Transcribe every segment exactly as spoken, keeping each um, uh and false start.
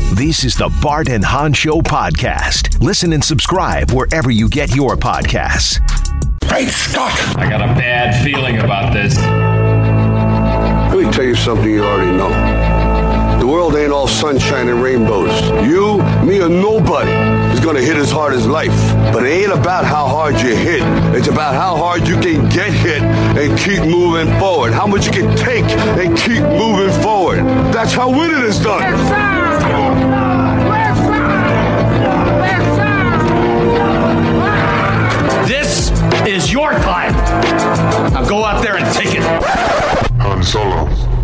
This is the Bart and Hahn Show podcast. Listen and subscribe wherever you get your podcasts. Great Scott! I got a bad feeling about this. Let me tell you something you already know. The world ain't all sunshine and rainbows. You, me, or nobody is gonna hit as hard as life. But it ain't about how hard you hit. It's about how hard you can get hit and keep moving forward. How much you can take and keep moving forward. That's how winning is done. Yes, sir! This is your time. Now go out there and take it. Han Solo.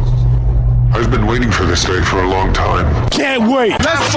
I've been waiting for this day for a long time. Can't wait. Let's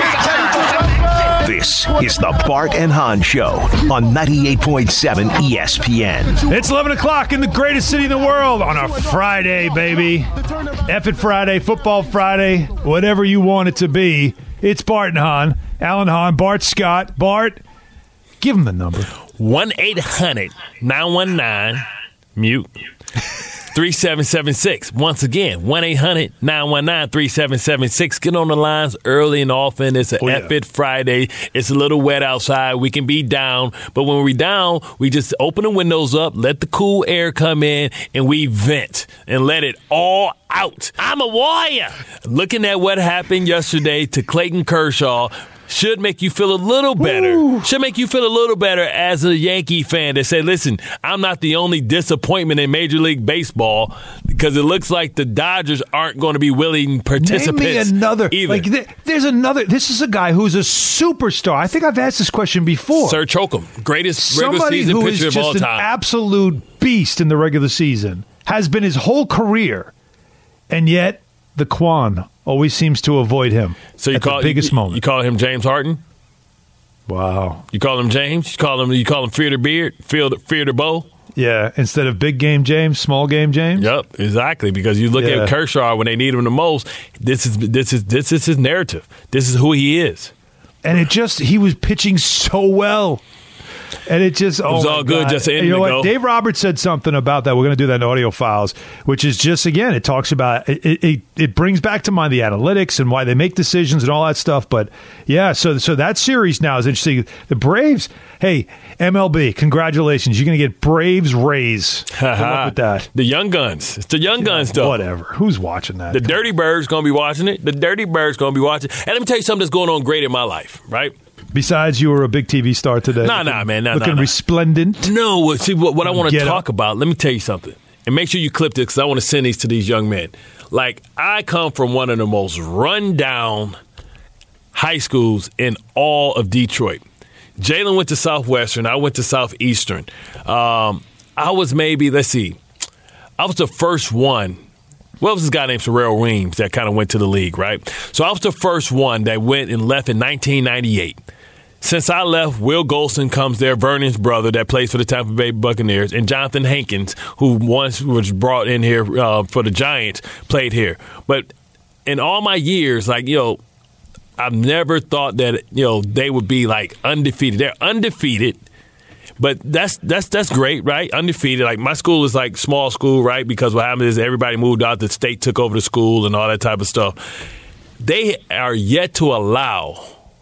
get This is the Bart and Hahn Show on ninety-eight point seven E S P N. It's eleven o'clock in the greatest city in the world on a Friday, baby. F it Friday, Football Friday, whatever you want it to be. It's Bart and Hahn. Alan Hahn, Bart Scott. Bart, give him the number. one eight hundred nine one nine mute three seven seven six. Once again, one eight hundred nine one nine three seven seven six. Get on the lines early and often. It's an oh, yeah. F It Friday. It's a little wet outside. We can be down. But when we down, we just open the windows up, let the cool air come in, and we vent and let it all out. I'm a warrior. Looking at what happened yesterday to Clayton Kershaw should make you feel a little better. Ooh. Should make you feel a little better as a Yankee fan to say, listen, I'm not the only disappointment in Major League Baseball, because it looks like the Dodgers aren't going to be willing participants. Name me another. Either. Like, th- there's another. This is a guy who's a superstar. I think I've asked this question before. Sir Chokum, greatest regular Somebody season who pitcher is of all just time. an absolute beast in the regular season, has been his whole career, and yet the Quan always seems to avoid him. So you at call the biggest you, moment. You call him James Harden? Wow. You call him James? You call him you call him Fear the Beard? Fear the, Fear the Bow? Yeah, instead of big game James, small game James. Yep, exactly. Because you look Yeah. at Kershaw when they need him the most. This is this is this is his narrative. This is who he is. And it just, he was pitching so well. And it just, oh, was my all good God. just a And minute you know ago. what? Dave Roberts said something about that. We're going to do that in audio files, which is just, again, it talks about, it, it, it brings back to mind the analytics and why they make decisions and all that stuff. But yeah, so so that series now is interesting. The Braves, hey, M L B, congratulations. You're going to get Braves Rays. Good luck with that. The young guns. It's the young guns, though. Whatever. Who's watching that? The Dirty Bird's going to be watching it. The Dirty Bird's going to be watching. And let me tell you something that's going on great in my life, right? Besides, you were a big T V star today. Nah, nah, man. Nah, looking nah, nah. resplendent. No, well, see, what, what I want to Get talk up. about, let me tell you something. And make sure you clip this, because I want to send these to these young men. Like, I come from one of the most run-down high schools in all of Detroit. Jalen went to Southwestern. I went to Southeastern. Um, I was maybe, let's see, I was the first one. Well, it was this guy named Sorrell Reams that kind of went to the league, right? So I was the first one that went and left in nineteen ninety-eight. Since I left, Will Golston comes there, Vernon's brother that plays for the Tampa Bay Buccaneers, and Jonathan Hankins, who once was brought in here uh, for the Giants, played here. But in all my years, like, you know, I've never thought that, you know, they would be like undefeated. They're undefeated. But that's that's that's great, right? Undefeated. Like, my school is like small school, right? Because what happened is everybody moved out, the state took over the school and all that type of stuff. They are yet to allow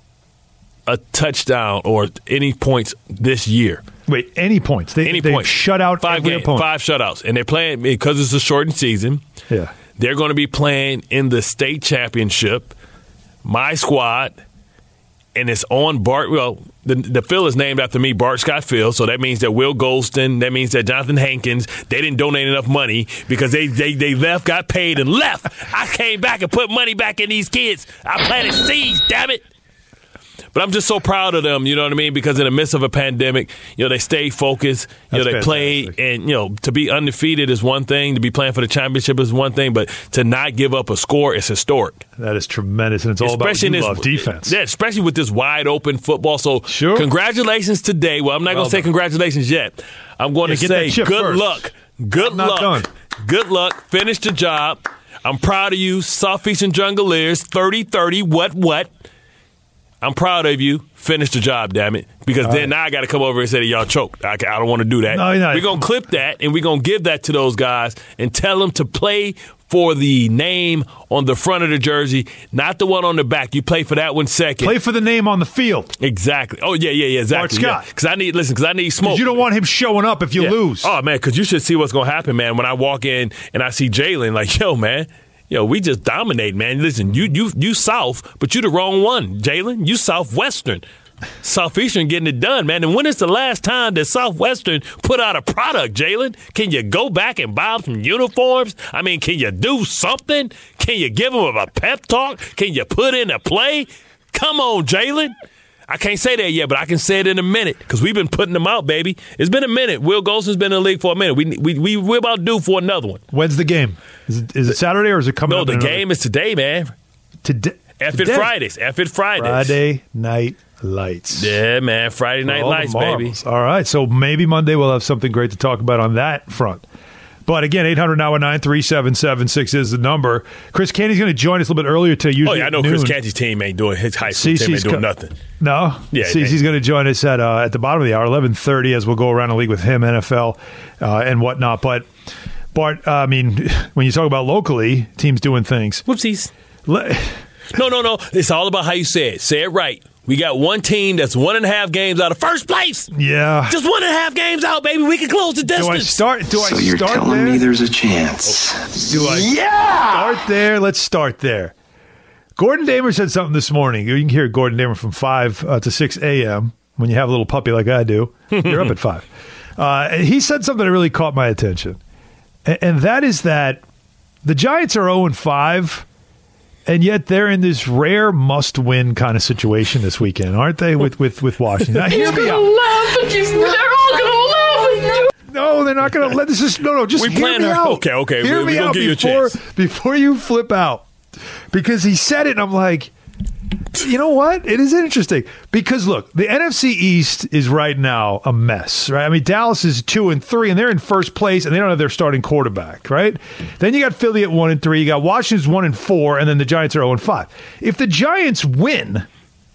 a touchdown or any points this year. Wait, any points? They, Any they've points. shut out five every games, opponent. five shutouts, and they're playing because it's a shortened season. Yeah, They're going to be playing in the state championship. My squad, and it's on Bart. Well, the the field is named after me, Bart Scott Field. So that means that Will Golston, that means that Jonathan Hankins, they didn't donate enough money because they they, they left, got paid, and left. I came back and put money back in these kids. I planted seeds, damn it. But I'm just so proud of them, you know what I mean? Because in the midst of a pandemic, you know, they stay focused. You That's know, they play, and, you know, to be undefeated is one thing. To be playing for the championship is one thing. But to not give up a score is historic. that is tremendous, and it's all Especially about in you this love defense. Yeah, especially with this wide open football. So, Sure. congratulations today. Well, I'm not Well going to say done. congratulations yet. I'm going Yeah, to get say that chip good first. luck. Good I'm not luck. done. Good luck. Finish the job. I'm proud of you, Southeastern Jungleers. thirty thirty. What, what? I'm proud of you. Finish the job, damn it. Because All then right. now I got to come over and say that y'all choked. I, I don't want to do that. No, you're not. We're going to clip that, and we're going to give that to those guys and tell them to play for the name on the front of the jersey, not the one on the back. You play for that one second. Play for the name on the field. Exactly. Oh, yeah, yeah, yeah, exactly. Bart Scott. Because yeah. I need, listen, because I need smoke. You don't want him showing up if you yeah. lose. Oh, man, because you should see what's going to happen, man, when I walk in and I see Jalen, like, yo, man, yo, we just dominate, man. Listen, you you you South, but you the wrong one, Jalen. You Southwestern. Southeastern getting it done, man. And when is the last time that Southwestern put out a product, Jalen? Can you go back and buy some uniforms? I mean, can you do something? Can you give them a pep talk? Can you put in a play? Come on, Jalen. I can't say that yet, but I can say it in a minute because we've been putting them out, baby. It's been a minute. Will Golson's been in the league for a minute. We we we we're about due for another one. When's the game? Is it, is it Saturday or is it coming no, up? No, the another? game is today, man. Today. F it Fridays. F it Fridays. Friday night lights. Yeah, man. Friday night all lights, baby. All right. So maybe Monday we'll have something great to talk about on that front. But again, eight hundred now nine three seven seven six is the number. Chris Canty's going to join us a little bit earlier today. Oh, yeah, I know Chris Canty's team ain't doing, his high school team ain't doing co- nothing. No? Yeah. Cece's going to join us at uh, at the bottom of the hour, eleven thirty, as we'll go around the league with him, N F L, uh, and whatnot. But, Bart, uh, I mean, when you talk about locally, teams doing things. Whoopsies. Le- no, no, no. It's all about how you say it. Say it right. We got one team that's one and a half games out of first place. Yeah. Just one and a half games out, baby. We can close the distance. Do I start? Do so I start you're telling there? me there's a chance. Do I yeah! start there? Let's start there. Gordon Damer said something this morning. You can hear Gordon Damer from five uh, to six a.m. when you have a little puppy like I do. You're up at five. Uh, he said something that really caught my attention. And, and that is that the Giants are oh and five. And yet they're in this rare must-win kind of situation this weekend, aren't they, with with, with Washington? Now, hear me out. Laugh at you. They're all going to laugh at you. No, they're not going to let this. Is, no, no, just we hear me her. out. Okay, okay. Hear we, me we out give you a before, chance. before you flip out. Because he said it, and I'm like, you know what? It is interesting. Because, look, the N F C East is right now a mess, right? I mean, Dallas is two and three, and they're in first place, and they don't have their starting quarterback, right? Then you got Philly at one and three. You got Washington's one and four, and then the Giants are oh and five. If the Giants win,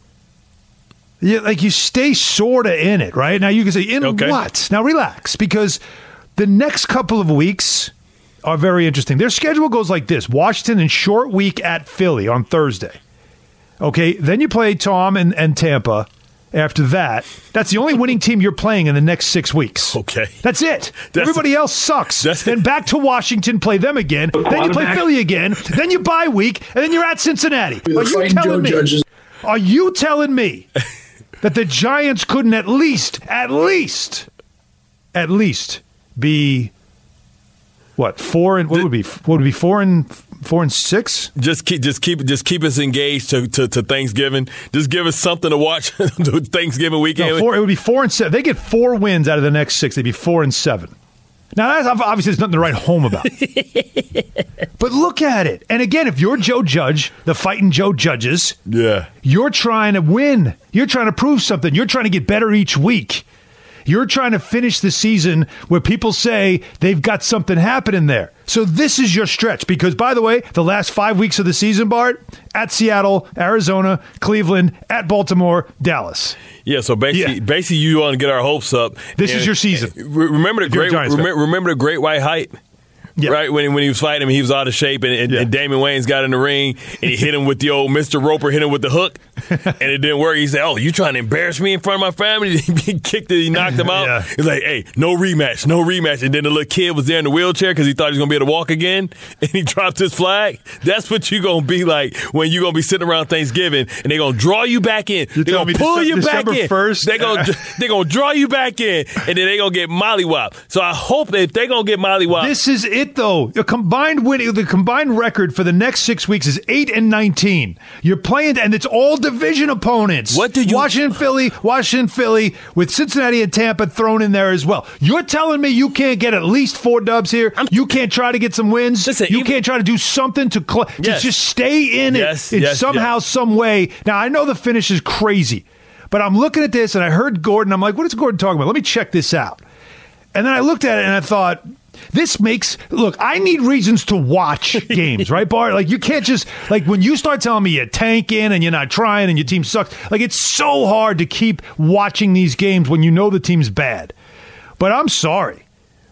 you, like you stay sort of in it, right? Now you can say, in okay. what? Now relax, because the next couple of weeks are very interesting. Their schedule goes like this: Washington in short week at Philly on Thursday. Okay, then you play Tom and, and Tampa after that. That's the only winning team you're playing in the next six weeks. Okay. That's it. That's Everybody a, else sucks. That's then back to Washington, play them again. Then you play Philly again. Then you bye week, and then you're at Cincinnati. Are you telling me, judges. Are you telling me that the Giants couldn't at least, at least, at least be, what, four and, what would be, what would be four and, Four and six. Just keep, just keep, just keep us engaged to, to, to Thanksgiving. Just give us something to watch Thanksgiving weekend. No, four, it would be four and seven. They get four wins out of the next six. They'd be four and seven. Now, that's, obviously, there's nothing to write home about. But look at it. And again, if you're Joe Judge, the fighting Joe Judges, yeah, you're trying to win. You're trying to prove something. You're trying to get better each week. You're trying to finish the season where people say they've got something happening there. So this is your stretch because, by the way, the last five weeks of the season, Bart, at Seattle, Arizona, Cleveland, at Baltimore, Dallas. Yeah, so basically, Yeah. basically you want to get our hopes up. This is your season. Remember the great, remember, remember the great white hype? Yeah. Right, when when he was fighting him, he was out of shape, and, and, yeah. and Damian Wayans got in the ring, and he hit him with the old Mister Roper, hit him with the hook, and it didn't work. He said, "Oh, you trying to embarrass me in front of my family?" He kicked it, he knocked him out. Yeah. He's like, "Hey, no rematch, no rematch." And then the little kid was there in the wheelchair because he thought he was gonna be able to walk again, and he dropped his flag. That's what you gonna be like when you gonna be sitting around Thanksgiving, and they gonna draw you back in. You're they gonna me pull Dece- you December back in. first? They gonna they gonna draw you back in, and then they gonna get mollywopped. So I hope that if they gonna get mollywopped, this is it though. The combined winning, the combined record for the next six weeks is eight and nineteen. You're playing, and it's all division opponents. What did you Washington, Philly, Washington, Philly, with Cincinnati and Tampa thrown in there as well. You're telling me you can't get at least four dubs here? I'm, you can't try to get some wins? Listen, you even, can't try to do something to, cl- to yes. just stay in yes, it in yes, somehow, yes. some way. Now I know the finish is crazy, but I'm looking at this and I heard Gordon. I'm like, what is Gordon talking about? Let me check this out. And then I looked at it and I thought, this makes, look, I need reasons to watch games, right, Bart? Like, you can't just, like, when you start telling me you're tanking and you're not trying and your team sucks, like, it's so hard to keep watching these games when you know the team's bad. But I'm sorry.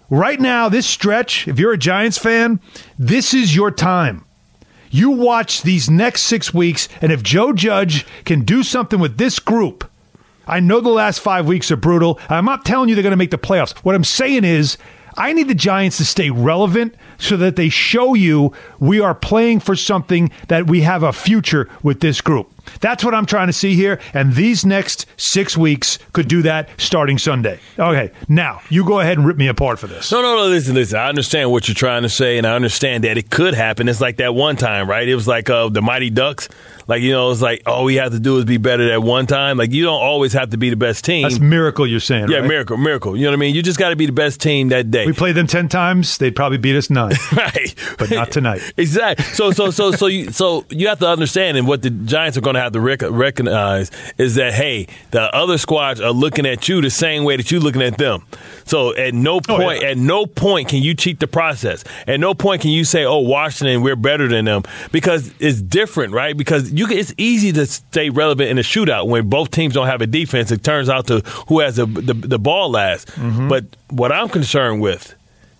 right now, this stretch, if you're a Giants fan, this is your time. You watch these next six weeks, and if Joe Judge can do something with this group, I know the last five weeks are brutal. I'm not telling you they're going to make the playoffs. What I'm saying is I need the Giants to stay relevant so that they show you we are playing for something, that we have a future with this group. That's what I'm trying to see here, and these next six weeks could do that starting Sunday. Okay, now, you go ahead and rip me apart for this. No, no, no, listen, listen. I understand what you're trying to say, and I understand that it could happen. It's like that one time, right? It was like uh, the Mighty Ducks. Like, you know, it's like all we have to do is be better that one time. Like, you don't always have to be the best team. That's miracle you're saying, Yeah, right? miracle, miracle. You know what I mean? You just got to be the best team that day. We played them ten times, they'd probably beat us nine. Right. But not tonight. Exactly. So, so, so, so you, so you have to understand, and what the Giants are going to have to rec- recognize is that, hey, the other squads are looking at you the same way that you're looking at them. So, at no point, oh, yeah. at no point can you cheat the process. At no point can you say, "Oh, Washington, we're better than them," because it's different, right? Because you, can, it's easy to stay relevant in a shootout when both teams don't have a defense. It turns out to who has the the, the ball last. Mm-hmm. But what I'm concerned with,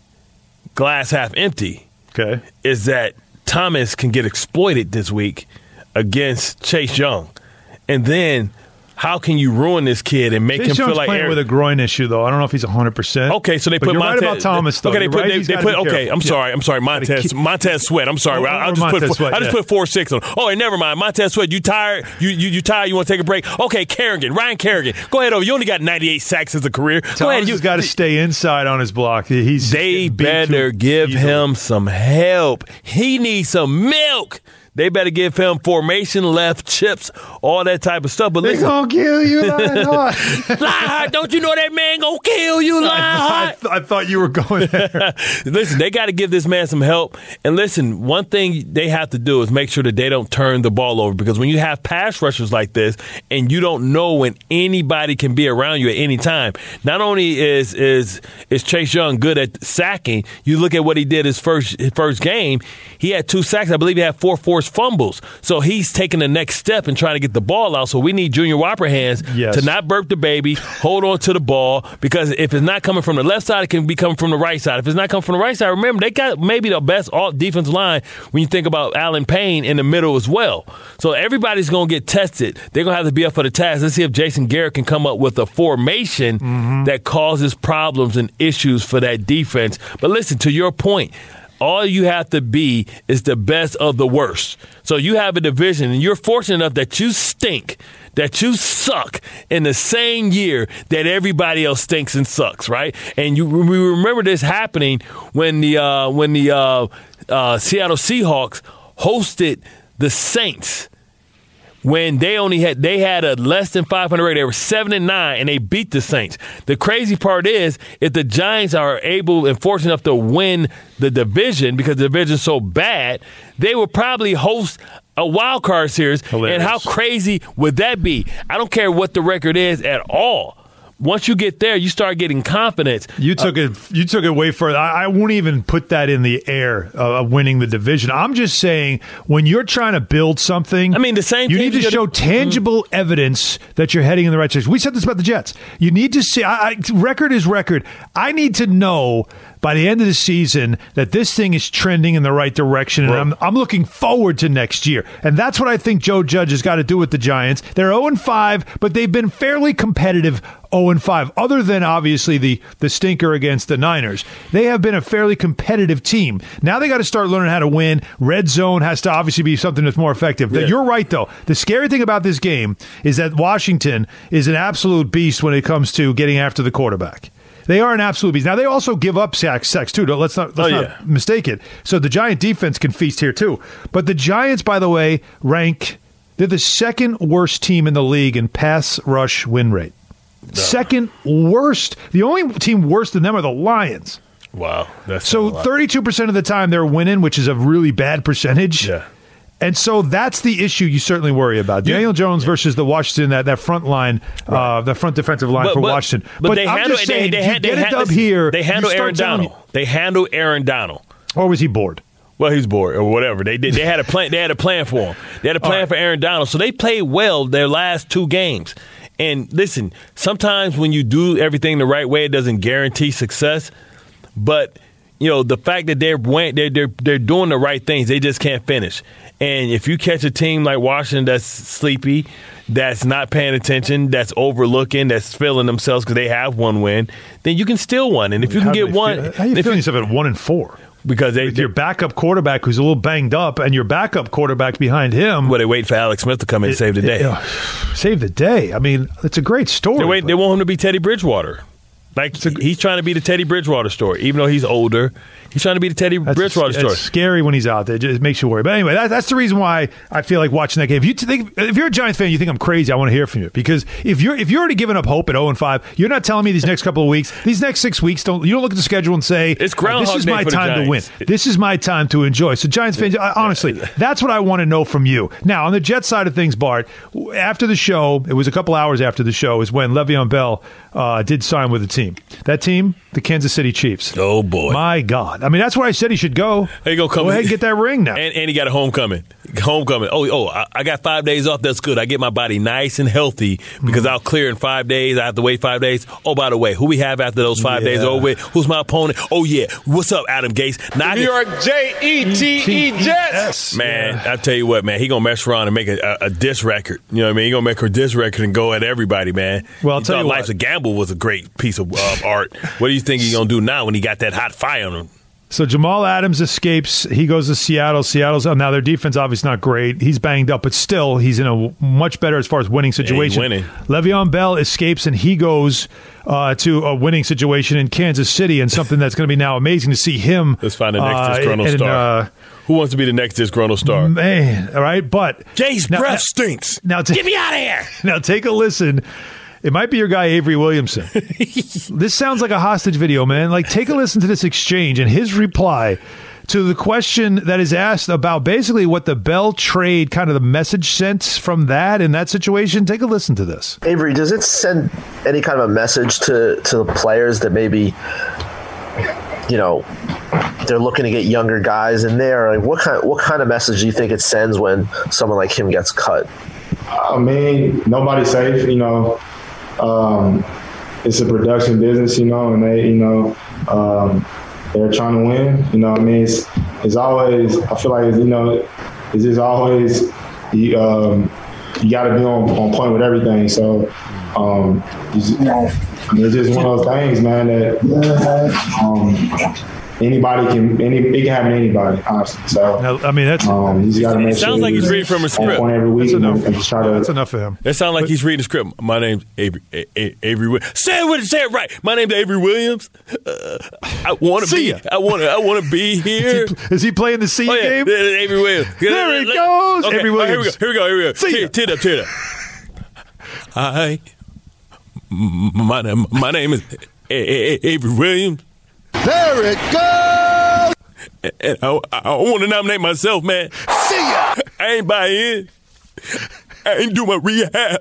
glass half empty. Okay. Is that Thomas can get exploited this week against Chase Young. And then how can you ruin this kid and make Chase him Young's feel like playing Aaron- with a groin issue, though. I don't know if he's one hundred percent. Okay, so they but put you're Montez. right about Thomas, though. Okay, they You're put, right, they, he's they gotta put be okay, careful. I'm sorry. Yeah. I'm sorry. Montez keep- Montez Sweat. I'm sorry. Oh, I, I or just Montez put Sweat, I just yeah. put four six on. Oh, and never mind. Montez Sweat, you tired? You you, you tired? You want to take a break? Okay, Kerrigan, Ryan Kerrigan. Go ahead over. You only got ninety-eight sacks as a career. Go Thomas ahead. You has got to stay inside on his block. He's They beat better too give easily. him some help. He needs some milk. They better give him formation, left, chips, all that type of stuff. But They listen, gonna kill you, Lionheart. Lionheart, don't you know that man gonna kill you, I, Lionheart? th- I thought you were going there. Listen, they got to give this man some help. And listen, one thing they have to do is make sure that they don't turn the ball over, because when you have pass rushers like this and you don't know when anybody can be around you at any time, not only is is is Chase Young good at sacking, you look at what he did his first his first game. He had two sacks. I believe he had four forced fumbles. So he's taking the next step and trying to get the ball out. So we need Junior Whopperhands Yes. to not burp the baby, hold on to the ball, because if it's not coming from the left side, it can be coming from the right side. If it's not coming from the right side, remember, they got maybe the best all defensive line when you think about Allen Payne in the middle as well. So everybody's going to get tested. They're going to have to be up for the task. Let's see if Jason Garrett can come up with a formation mm-hmm. that causes problems and issues for that defense. But listen, to your point, all you have to be is the best of the worst. So you have a division, and you're fortunate enough that you stink, that you suck in the same year that everybody else stinks and sucks, right? And you we remember this happening when the uh, when the uh, uh, Seattle Seahawks hosted the Saints. When they only had they had a less than five hundred rating, they were seven and nine, and they beat the Saints. The crazy part is, if the Giants are able and fortunate enough to win the division, because the division's so bad, they will probably host a wild card series. Hilarious. And how crazy would that be? I don't care what the record is at all. Once you get there, you start getting confidence. You took uh, it. You took it way further. I, I won't even put that in the air uh, of winning the division. I'm just saying, when you're trying to build something, I mean, the same. You need to show tangible mm-hmm. evidence that you're heading in the right direction. We said this about the Jets. You need to see. I, I, record is record. I need to know by the end of the season that this thing is trending in the right direction, and I'm, I'm looking forward to next year. And that's what I think Joe Judge has got to do with the Giants. They're oh and five, but they've been fairly competitive oh and five, other than obviously the, the stinker against the Niners. They have been a fairly competitive team. Now they got to start learning how to win. Red zone has to obviously be something that's more effective. Yeah. You're right, though. The scary thing about this game is that Washington is an absolute beast when it comes to getting after the quarterback. They are an absolute beast. Now, they also give up sacks, sacks too. Let's not, let's oh, not yeah. mistake it. So the Giant defense can feast here, too. But the Giants, by the way, rank, they're the second worst team in the league in pass rush win rate. No. Second worst. The only team worse than them are the Lions. Wow. That's so thirty-two percent of the time they're winning, which is a really bad percentage. Yeah. And so that's the issue you certainly worry about. Yeah. Daniel Jones yeah. versus the Washington, that, that front line, right. uh, the front defensive line but, for but, Washington. But, but they I'm handle, just saying, they, they, you they, get they, it up listen, here. They handle Aaron Donald. Me, they handle Aaron Donald. Or was he bored? Well, he's bored or whatever. They did. They had a plan. They had a plan for him. They had a plan right. for Aaron Donald. So they played well their last two games. And listen, sometimes when you do everything the right way, it doesn't guarantee success. But you know, the fact that they're they're they're they're doing the right things, they just can't finish. And if you catch a team like Washington that's sleepy, that's not paying attention, that's overlooking, that's feeling themselves because they have one win, then you can steal one. And if you can how get one, feel, how are you if feeling yourself at one and four? Because they, with your backup quarterback who's a little banged up, and your backup quarterback behind him. Well, they wait for Alex Smith to come in and save the day. It, uh, save the day. I mean, it's a great story. They wait. They want him to be Teddy Bridgewater. Like a, he's trying to be the Teddy Bridgewater story, even though he's older. He's trying to be the Teddy Bridgewater story. It's scary when he's out there. It just makes you worry. But anyway, that, that's the reason why I feel like watching that game. If you think, if you're a Giants fan, you think I'm crazy, I want to hear from you. Because if you're if you're already giving up hope at oh and five, you're not telling me these next couple of weeks, these next six weeks, don't you don't look at the schedule and say, it's Groundhog this is Day my for the time to win. Giants. This is my time to enjoy. So Giants fans, honestly, that's what I want to know from you. Now, on the Jets side of things, Bart, after the show, it was a couple hours after the show, is when Le'Veon Bell uh, did sign with the team. That team, the Kansas City Chiefs. Oh, boy. My God. I mean, that's where I said he should go. Hey, go come go ahead and get that ring now. And, and he got a homecoming. Homecoming. Oh, oh! I, I got five days off. That's good. I get my body nice and healthy because mm. I'll clear in five days. I have to wait five days. Oh, by the way, who we have after those five yeah. days over with? Who's my opponent? Oh, yeah. What's up, Adam Gates? Now New York J E T E Jets. Man, yeah. I tell you what, man. He going to mess around and make a, a, a diss record. You know what I mean? He going to make a diss record and go at everybody, man. Well, I'll he tell you Life's what. a Gamble was a great piece of uh, art. What do you think he's going to do now when he got that hot fire on him? So Jamal Adams escapes. He goes to Seattle. Seattle's oh, now their defense obviously not great. He's banged up, but still he's in a much better as far as winning situation. Yeah, he's winning. Le'Veon Bell escapes and he goes uh, to a winning situation in Kansas City, and something that's going to be now amazing to see him. Let's find the next uh, disgruntled and, star. Uh, Who wants to be the next disgruntled star? Man, all right, but Jay's now, breath stinks. Now t- get me out of here. Now take a listen. It might be your guy, Avery Williamson. This sounds like a hostage video, man. Like, take a listen to this exchange and his reply to the question that is asked about basically what the Bell trade, kind of the message sent from that in that situation. Take a listen to this. Avery, does it send any kind of a message to, to the players that maybe, you know, they're looking to get younger guys in there? Like, what kind, what kind of message do you think it sends when someone like him gets cut? I mean, nobody's safe, you know. Um, it's a production business, you know, and they, you know, um, they're trying to win. You know what I mean? It's, it's always, I feel like, you know, it's just always, you, um, you got to be on, on point with everything. So um, it's, I mean, it's just one of those things, man, that um, anybody can, any, it can happen to anybody, honestly. So, now, I mean, that's, um, he's got to make it sounds sure like he's reading from a script. Every week that's enough. And, and just try to, that's enough for him. That sounds like but, he's reading a script. My name's Avery. A- A- Avery Williams. Say it, say it right. My name's Avery Williams. Uh, I want to be. Ya. I want to. I want to be here. Is he, is he playing the C oh, yeah. game? Avery Williams. There he goes. Okay. Avery Williams. Right, here we go. Here we go. Here we go. See tear, tear it up. Tear it up. Hi. My name. My name is A- A- Avery Williams. There it goes. And I, I want to nominate myself, man. See ya. I ain't buy in. I ain't do my rehab.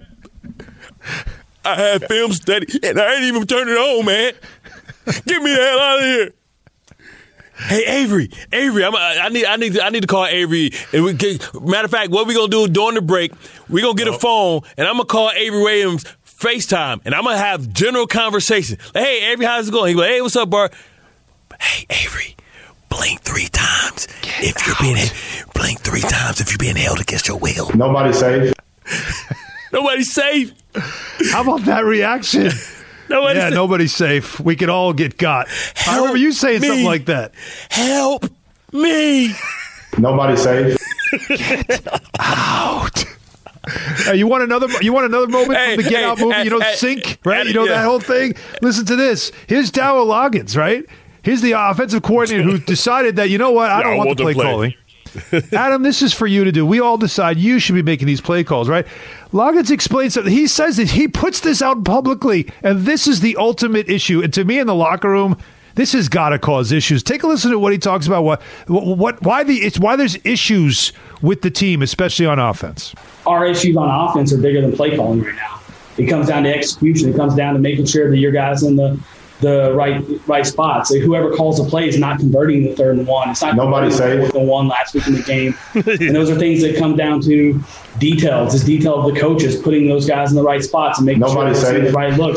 I had film study, and I ain't even turned it on, man. Get me the hell out of here. Hey, Avery, Avery, I'm, I need, I need, I need to call Avery. And we get, matter of fact, what we gonna do during the break? We gonna get a phone, and I'm gonna call Avery Williams FaceTime, and I'm gonna have general conversation. Like, hey, Avery, how's it going? He go, hey, what's up, Bart? Hey, Avery. Blink three times Get if you're out. being blink three times if you're being held against your will. Nobody's safe. Nobody's safe. How about that reaction? Nobody's yeah, safe. nobody's safe. We could all get got. Help I remember you saying me. something like that. Help me. Nobody's safe. Get out. Hey, you want another? You want another moment hey, from the Get hey, Out movie? Hey, you know, hey, Sync, right? hey, You know yeah. that whole thing. Listen to this. Here's Dow Loggins, right? Here's the offensive coordinator who decided that, you know what, I don't yeah, want, want the play, play calling. Adam, this is for you to do. We all decide you should be making these play calls, right? Loggins explains something. He says that he puts this out publicly, and this is the ultimate issue. And to me, in the locker room, this has got to cause issues. Take a listen to what he talks about. What, what, why the? It's why there's issues with the team, especially on offense. Our issues on offense are bigger than play calling right now. It comes down to execution. It comes down to making sure that your guys in the the right right spots. So whoever calls the play is not converting the third and one. It's not Nobody converting the fourth and one last week in the game. And those are things that come down to details. It's detail of the coaches putting those guys in the right spots and making Nobody sure they see the right looks.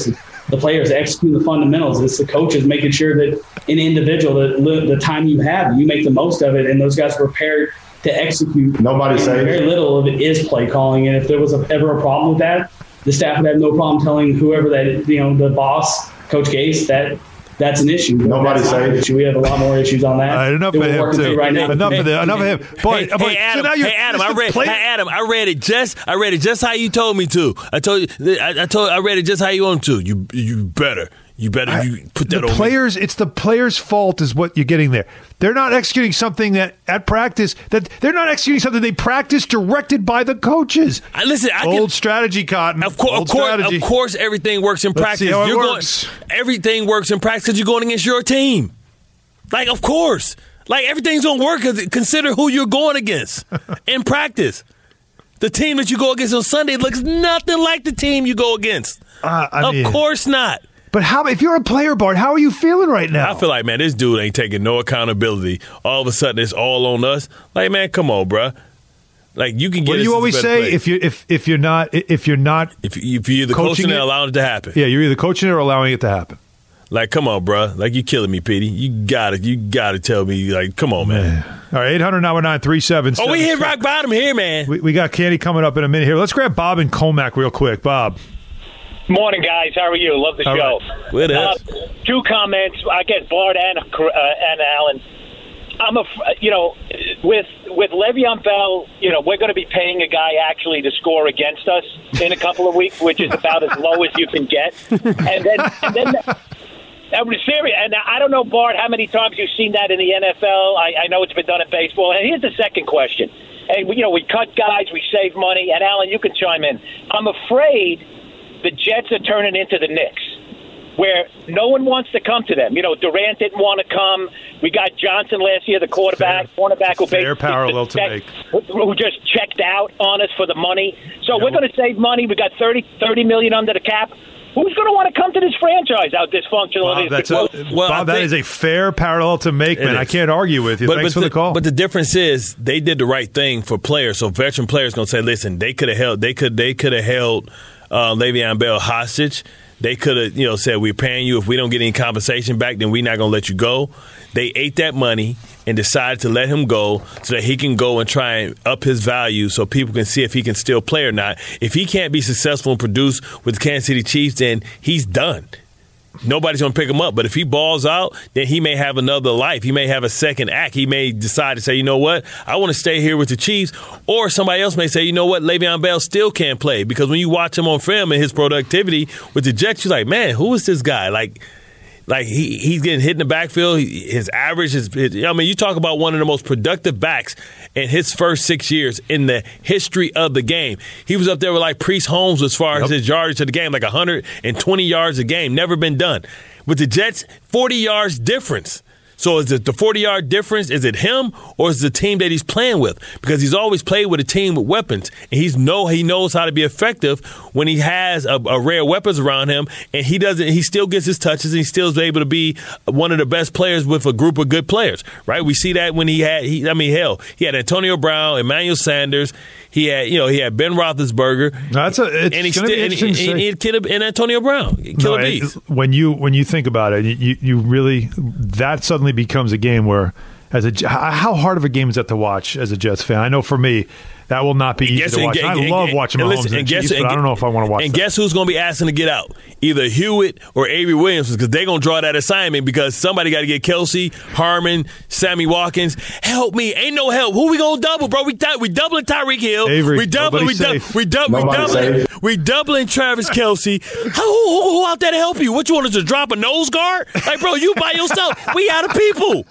the players executing the fundamentals. It's the coaches making sure that an individual, that the time you have, you make the most of it, and those guys are prepared to execute. Nobody says very little of it is play calling, and if there was a, ever a problem with that, the staff would have no problem telling whoever that, you know, the boss, Coach Gase, that that's an issue. Nobody says we have a lot more issues on that. Uh, enough of him too. Right now. Enough hey, of the, enough hey, of him. Boy, hey, boy, hey, Adam, so hey Adam, I read. Hey Adam, I read it just. I read it just how you told me to. I told you. I, I told. I read it just how you want to. You you better. You better I, you put that the on players. me. It's the players' fault, is what you're getting there. They're not executing something that at practice that they're not executing something they practice directed by the coaches. I, listen, I old can, strategy, Cotton. Of course, old of course, strategy. of course, everything works in Let's practice. see how it you're works. Going, everything works in practice because you're going against your team. Like, of course, like everything's gonna work. Cause consider who you're going against in practice. The team that you go against on Sunday looks nothing like the team you go against. Uh, I of mean, course not. But how? If you're a player, Bart, how are you feeling right now? I feel like, man, this dude ain't taking no accountability. All of a sudden, it's all on us. Like, man, come on, bruh. Like, you can get. What do you always say? Place. If you if if you're not if you're not if if you're either coaching, coaching it or allowing it to happen. Yeah, you're either coaching it or allowing it to happen. Like, come on, bruh. Like, you killing me, Petey. You got to You got to tell me. Like, come on, man. man. All right, eight hundred nine one nine three seven. Oh, we hit rock bottom here, man. We, we got Candy coming up in a minute here. Let's grab Bob and Comac real quick. Bob. Morning, guys. How are you? Love the All show. Right. With uh, us. Two comments. I guess Bart and uh, and Alan. I'm a, you know, with with Le'Veon Bell, you know, we're going to be paying a guy actually to score against us in a couple of weeks, which is about as low as you can get. And then, and then, that was serious. And I don't know, Bart, how many times you've seen that in the N F L. I, I know it's been done in baseball. And here's the second question. And you know, we cut guys, we save money. And Alan, you can chime in. I'm afraid the Jets are turning into the Knicks, where no one wants to come to them. You know, Durant didn't want to come. We got Johnson last year, the quarterback, fair, cornerback who fair parallel to check, make. who just checked out on us for the money. So yeah, we're going to save money. We got thirty, thirty million under the cap. Who's going to want to come to this franchise? How dysfunctional Bob, it is. That's a, well, Bob, that is a fair parallel to make, man. I can't argue with you. But, Thanks but for the, the call. But the difference is they did the right thing for players. So veteran players going to say, listen, they could have held. They could. They could have held uh, Le'Veon Bell hostage. They could have, you know, said, we're paying you. If we don't get any compensation back, then we're not going to let you go. They ate that money and decided to let him go so that he can go and try and up his value so people can see if he can still play or not. If he can't be successful and produce with the Kansas City Chiefs, then he's done. Nobody's going to pick him up. But if he balls out, then he may have another life. He may have a second act. He may decide to say, you know what, I want to stay here with the Chiefs. Or somebody else may say, you know what, Le'Veon Bell still can't play. Because when you watch him on film and his productivity with the Jets, you're like, man, who is this guy? Like, Like, he he's getting hit in the backfield. He, his average is, I mean, you talk about one of the most productive backs in his first six years in the history of the game. He was up there with, like, Priest Holmes as far yep. as his yardage to the game, like one hundred twenty yards a game. Never been done. With the Jets, forty yards difference. So is it the forty-yard difference? Is it him or is it the team that he's playing with? Because he's always played with a team with weapons, and he's know he knows how to be effective when he has a, a array of weapons around him, and he doesn't. He still gets his touches, and he still is able to be one of the best players with a group of good players. Right? We see that when he had. He, I mean, hell, he had Antonio Brown, Emmanuel Sanders. He had, you know, he had Ben Roethlisberger. No, that's a. It's and he still, and, and, and, and, and, and Antonio Brown, killer no, bees. It, when you when you think about it, you you really that suddenly becomes a game where, as a how hard of a game is that to watch as a Jets fan? I know for me, that will not be easy guess, to watch. And, I and, love and, watching and Mahomes listen, and, and guess, Chiefs, and, but I don't know if I want to watch. And that. guess who's going to be asking to get out? Either Hewitt or Avery Williams, because they're going to draw that assignment because somebody got to get Kelsey, Harmon, Sammy Watkins. Help me! Ain't no help. Who we going to double, bro? We we doubling Tyreek Hill. Avery, we doubling. We, du- we, du- we doubling. We doubling Travis Kelsey. Who, who, who out there to help you? What you want us to drop a nose guard? Like, bro, you by yourself. We out of people.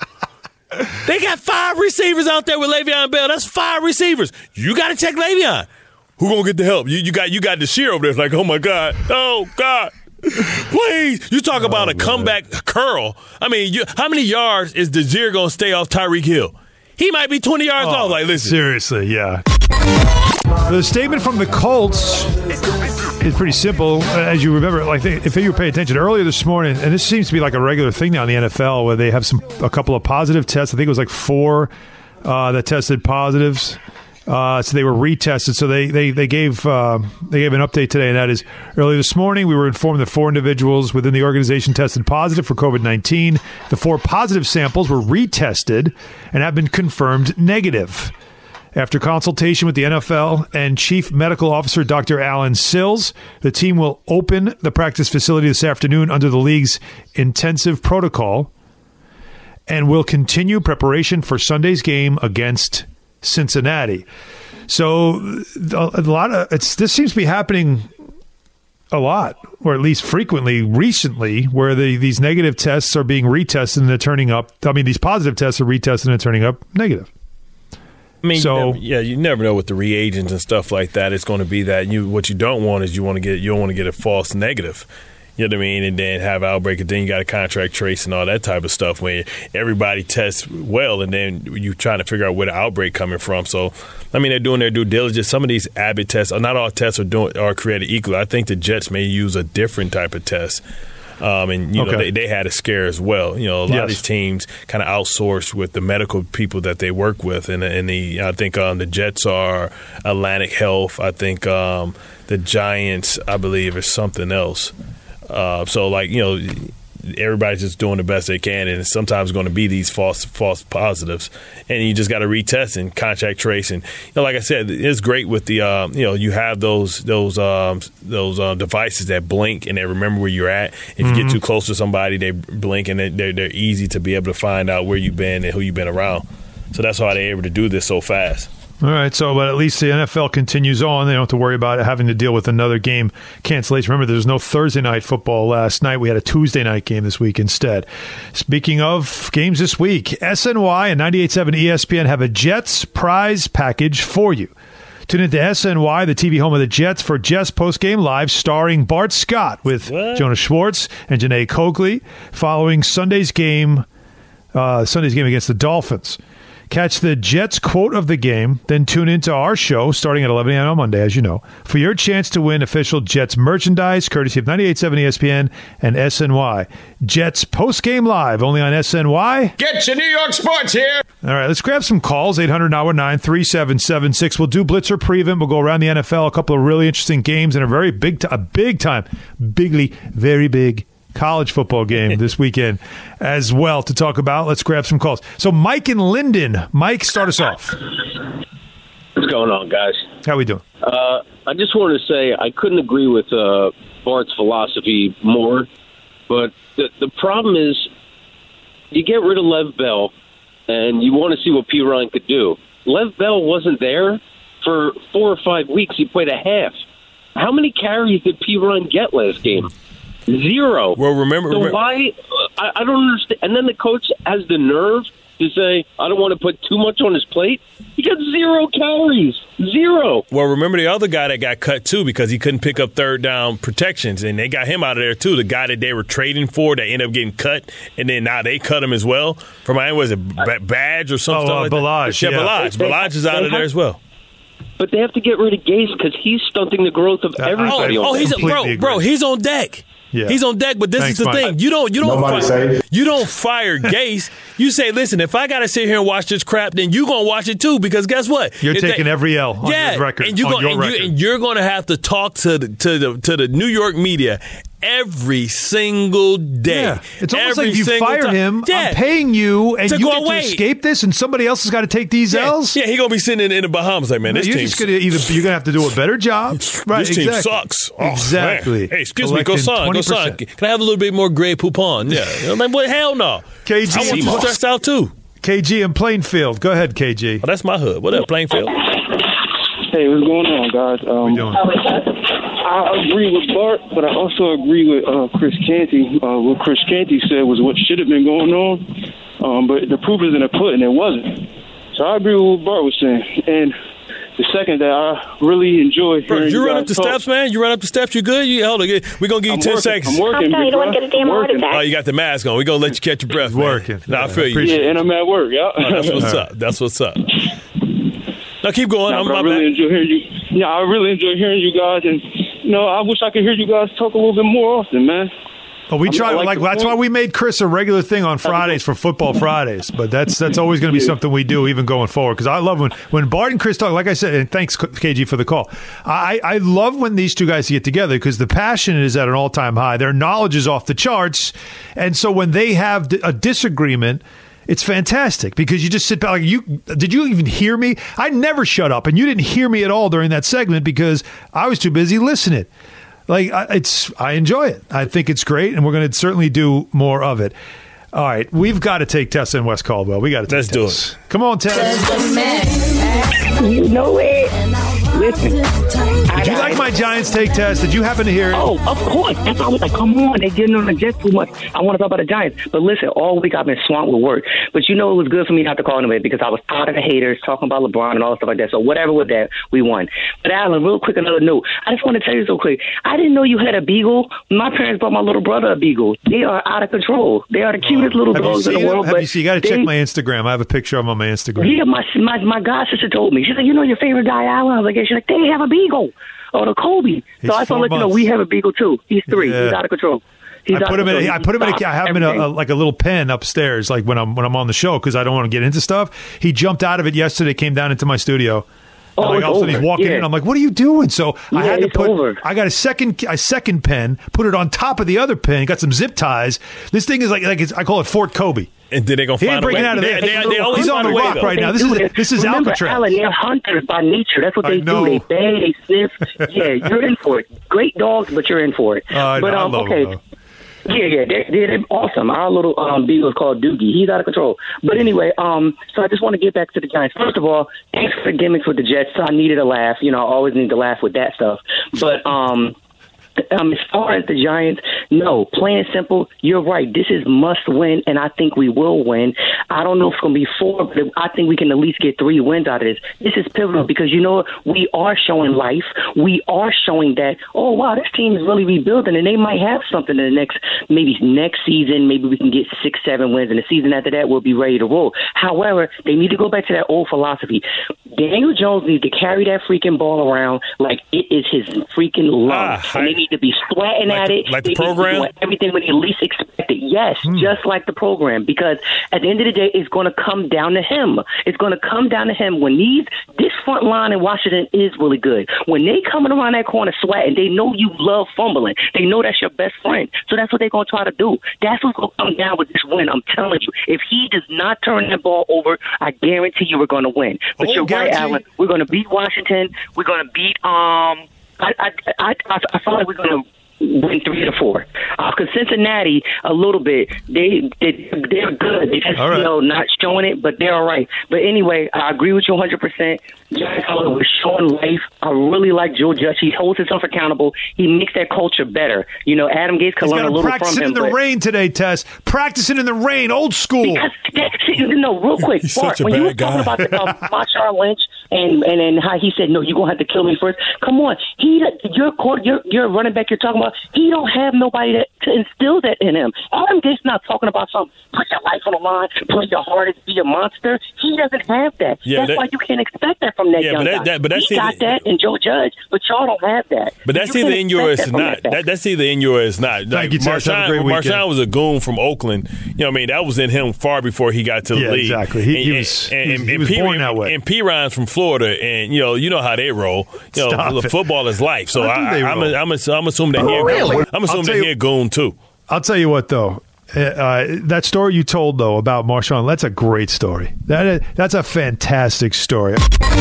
They got five receivers out there with Le'Veon Bell. That's five receivers. You got to check Le'Veon. Who gonna get the help? You, you got you got the sheer over there. It's like, oh my God, oh God, please. You talk about oh, a man. comeback curl. I mean, you, how many yards is Desir gonna stay off Tyreek Hill? He might be twenty yards oh, off. Like, listen, seriously, yeah. The statement from the Colts is pretty simple. As you remember, like if you pay attention earlier this morning, and this seems to be like a regular thing now in the N F L, where they have some a couple of positive tests. I think it was like four uh, that tested positives. Uh, so they were retested. So they they they gave uh, they gave an update today, and that is early this morning we were informed that four individuals within the organization tested positive for COVID nineteen. The four positive samples were retested and have been confirmed negative. After consultation with the N F L and Chief Medical Officer Doctor Alan Sills, the team will open the practice facility this afternoon under the league's intensive protocol and will continue preparation for Sunday's game against Cincinnati. So a lot of it's this seems to be happening a lot, or at least frequently recently, where the, these negative tests are being retested and they're turning up. I mean, these positive tests are retested and they're turning up negative. I mean, so, you never, yeah, you never know with the reagents and stuff like that. It's going to be that you. What you don't want is you want to get you don't want to get a false negative. You know what I mean? And then have outbreak, and then you got to contract trace and all that type of stuff when everybody tests well, and then you trying to figure out where the outbreak coming from. So, I mean, they're doing their due diligence. Some of these Abbott tests, not all tests are doing are created equal. I think the Jets may use a different type of test. Um, and, you know, okay. they, they had a scare as well. You know, a lot yes. of these teams kind of outsource with the medical people that they work with. And, and the I think um, the Jets are Atlantic Health. I think um, the Giants, I believe, is something else. Uh, so, like, you know, everybody's just doing the best they can, and it's sometimes going to be these false false positives, and you just got to retest and contact trace. And you know, like I said, it's great with the uh, you know you have those those um, those uh, devices that blink and they remember where you're at. If mm-hmm. you get too close to somebody, they blink, and they're they're easy to be able to find out where you've been and who you've been around. So that's why they're able to do this so fast. All right, so but at least the N F L continues on. They don't have to worry about having to deal with another game cancellation. Remember, there was no Thursday night football last night. We had a Tuesday night game this week instead. Speaking of games this week, S N Y and ninety-eight point seven E S P N have a Jets prize package for you. Tune into S N Y, the T V home of the Jets, for Jets Postgame Live starring Bart Scott with what? Jonas Schwartz and Janae Coakley following Sunday's game, uh, Sunday's game against the Dolphins. Catch the Jets quote of the game, then tune into our show starting at eleven a.m. on Monday, as you know, for your chance to win official Jets merchandise, courtesy of ninety-eight point seven E S P N and S N Y. Jets post-game live, only on S N Y. Get your New York sports here. All right, let's grab some calls, eight hundred nine one nine three seven seven six. We'll do Blitzer Prevent. We'll go around the N F L, a couple of really interesting games, and a very big, t- a big time, bigly, very big college football game this weekend as well to talk about. Let's grab some calls. So Mike and Linden. Mike, start us off. What's going on, guys? How we doing? Uh, I just wanted to say I couldn't agree with uh, Bart's philosophy more, but the, the problem is you get rid of Lev Bell and you want to see what P. Ryan could do. Lev Bell wasn't there for four or five weeks. He played a half. How many carries did P. Ryan get last game? Zero. Well, remember, so remember why? I, I don't understand. And then the coach has the nerve to say, "I don't want to put too much on his plate." He got zero carries. Zero. Well, remember the other guy that got cut too because he couldn't pick up third down protections, and they got him out of there too. The guy that they were trading for that ended up getting cut, and then now they cut him as well. From my end, was it B- Badge or something? Oh, uh, like Balaj. Yeah, yeah. Balaj. Balaj is out of there as well. But they have to get rid of Gase because he's stunting the growth of everybody. Oh, on oh he's a, bro, agree. bro. He's on deck. Yeah. He's on deck, but this Thanks, is the Mike. thing. You don't you don't Nobody fire, safe. you don't fire Gase. You say, listen, if I gotta sit here and watch this crap, then you gonna watch it too, because guess what? You're If taking they, every L on yeah, your record. And, you on gonna, your and, record. you, and you're gonna have to talk to the to the to the New York media every single day. Yeah. It's almost every like if you single fire time. him, yeah. I'm paying you, and To you go get away. to escape this, and somebody else has got to take these yeah. L's? Yeah, he gonna be sitting in, in the Bahamas like, man, this you're team just gonna either you're gonna have to do a better job. Right? This team exactly. sucks. Oh, exactly. Man. Hey, excuse me, go Collecting son, go son. twenty percent. Can I have a little bit more Grey Poupon? Yeah. I'm like, well, hell no. K G, I want you stressed out too. K G in Plainfield. Go ahead, K G. Oh, that's my hood. What up, Plainfield? Hey, what's going on, guys? Um, doing? I agree with Bart, but I also agree with uh, Chris Canty. Uh, what Chris Canty said was what should have been going on, um, but the proof is in the pudding. It wasn't. So I agree with what Bart was saying. And the second that I really enjoy Bro, hearing you you run guys up the talk, steps, man. You run up the steps. You good? You hold on. We're gonna give you I'm ten working, seconds. I'm working. I'm sorry, big you want to guy. get a damn I'm heart working. attack? Oh, you got the mask on. We're gonna let you catch your breath. Man. Working. Nah, I feel you. Yeah, and I'm at work. Yeah, Oh, that's what's up. That's what's up. Now keep going. Nah, I'm but I my really bad. enjoy hearing you. Yeah, I really enjoy hearing you guys, and you know, I wish I could hear you guys talk a little bit more often, man. Oh, we I mean, try I like, like that's why we made Chris a regular thing on Fridays for Football Fridays. But that's that's always going to be something we do even going forward. Because I love when when Bart and Chris talk. Like I said, and thanks K G for the call. I I love when these two guys get together because the passion is at an all time high. Their knowledge is off the charts, and so when they have a disagreement, it's fantastic because you just sit back like you did you even hear me? I never shut up, and you didn't hear me at all during that segment because I was too busy listening. Like it's, I enjoy it. I think it's great, and we're going to certainly do more of it. All right, we've got to take Tessa and West Caldwell. We got to take Let's do Tess. Come on, Tess. You know it. Listen. Did you like my Giants take, Tess? Did you happen to hear it? Oh, of course. That's why I was like, come on, they're getting on the Jets too much. I want to talk about the Giants. But listen, all week I've been swamped with work. But you know it was good for me not to call anybody because I was tired of the haters talking about LeBron and all stuff like that. So whatever with that, we won. But Alan, real quick, another note. I just want to tell you so quick. I didn't know you had a beagle. My parents bought my little brother a beagle. They are out of control. They are the cutest little Have dogs you in seen the world. Have But you, seen, you got to they, check my Instagram. I have a picture of them on my Instagram. Yeah, my my my god sister told me. She's like, you know your favorite guy, Alan? I was like, yeah. She's like, they have a beagle. Oh, the Kobe. He's so I thought, like, you know, months. we have a beagle too. He's three. Yeah. He's out of control. He's I out put of him in. A, control. I put him in. A, I have him in a, Everything. a like a little pen upstairs, like when I'm when I'm on the show because I don't want to get into stuff. He jumped out of it yesterday. Came down into my studio. Oh, and like it's all of a sudden over. he's walking Yeah. in. I'm like, what are you doing? So I Yeah, had to it's put. over. I got a second a second pen. Put it on top of the other pen. Got some zip ties. This thing is like like it's, I call it Fort Kobe. And then they're gonna He find ain't a breaking way. out of They- there. they- they always He's on find the a way, rock though. right now. This do is this. this is Remember, Alcatraz. Alan, they're hunters by nature. That's what I they know. do. They bay, they sniff. Yeah, you're in for it. Great dogs, but you're in for it. Uh, I but know. I um, love okay. him, though. Yeah, yeah, they're, they're awesome. Our little um, beagle is called Doogie. He's out of control. But anyway, um, so I just want to get back to the Giants. First of all, thanks for the gimmicks with the Jets. I needed a laugh. You know, I always need to laugh with that stuff. But um, um, as far as the Giants, no, plain and simple, you're right. This is must win, and I think we will win. I don't know if it's going to be four, but I think we can at least get three wins out of this. This is pivotal because, you know, we are showing life. We are showing that, oh, wow, this team is really rebuilding, and they might have something in the next, maybe next season. Maybe we can get six, seven wins, and the season after that, we'll be ready to roll. However, they need to go back to that old philosophy. Daniel Jones needs to carry that freaking ball around like it is his freaking lungs. Ah, and they need to be sweating like at the- it. like the They need to be program? doing everything when you least expect it. Yes, just like the program. Because at the end of the day, it's going to come down to him. It's going to come down to him. When these this front line in Washington is really good. When they coming around that corner sweating, they know you love fumbling. They know that's your best friend. So that's what they're going to try to do. That's what's going to come down with this win. I'm telling you. If he does not turn that ball over, I guarantee you we're going to win. But Oh, you're guarantee. right, Alan. We're going to beat Washington. We're going to beat um. I I I, I, I feel like we're going to win three to four. Because uh, Cincinnati, a little bit, they, they, they're good. They just, All right. you know, not showing it, but they're all right. But anyway, I agree with you one hundred percent. Giants was showing life. I really like Joe Judge. He holds himself accountable. He makes that culture better. You know, Adam Gates can He's learn got a to little practice from it him. in the but- rain today, Tess. Practicing in the rain, old school. Because that's, no, real quick, He's Bart, such a when you were bad talking guy. about the, uh, Marshawn Lynch and, and and how he said, no, you're gonna have to kill me first. Come on, he your court, your your running back you're talking about. He don't have nobody that, to instill that in him. Adam Gates not talking about something. Put your life on the line. Put your hardest. Be a monster. He doesn't have that. Yeah, that's that- why you can't expect that from that Yeah, young but that- guy. that- but that's he got either- that in Joe Judge, but y'all don't have that. But that's You either can't in you or expect it's that from not. that guy. That, that's either in you or it's not. Like, you, Tess. Have a Marshawn, great weekend. Marshawn was a goon from Oakland. You know what I mean? That was in him far before he got to the Yeah, league. exactly. He- he And- was- and, he was- and, he and was P, born that way. And P. Ryan's from Florida, and you know, you know how they roll. You know, Stop the it. football is life. So How do I, they I'm, roll? I'm, I'm assuming that he, Really? I'm I'll assuming tell that you- he a goon too. I'll tell you what, though. Uh, uh, that story you told, though, about Marshawn, that's a great story. That is, that's a fantastic story.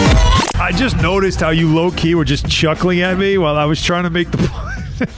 I just noticed how you low-key were just chuckling at me while I was trying to make the point.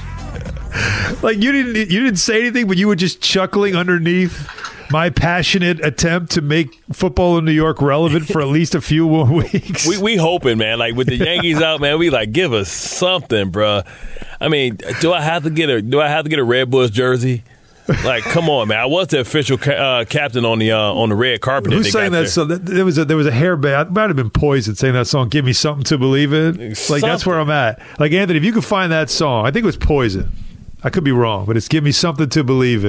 Like, you didn't you didn't say anything, but you were just chuckling underneath my passionate attempt to make football in New York relevant for at least a few more weeks. We we hoping, man. Like with the Yankees out, man. We like give us something, bruh. I mean, do I have to get a do I have to get a Red Bulls jersey? Like, come on, man! I was the official ca- uh, captain on the uh, on the red carpet. Who they sang got that there. song? There was a there was a hair band. It might have been Poison saying that song. Give me something to believe in. Like that's where I'm at. Like Anthony, if you could find that song, I think it was Poison. I could be wrong, but it's "Give Me Something to Believe In."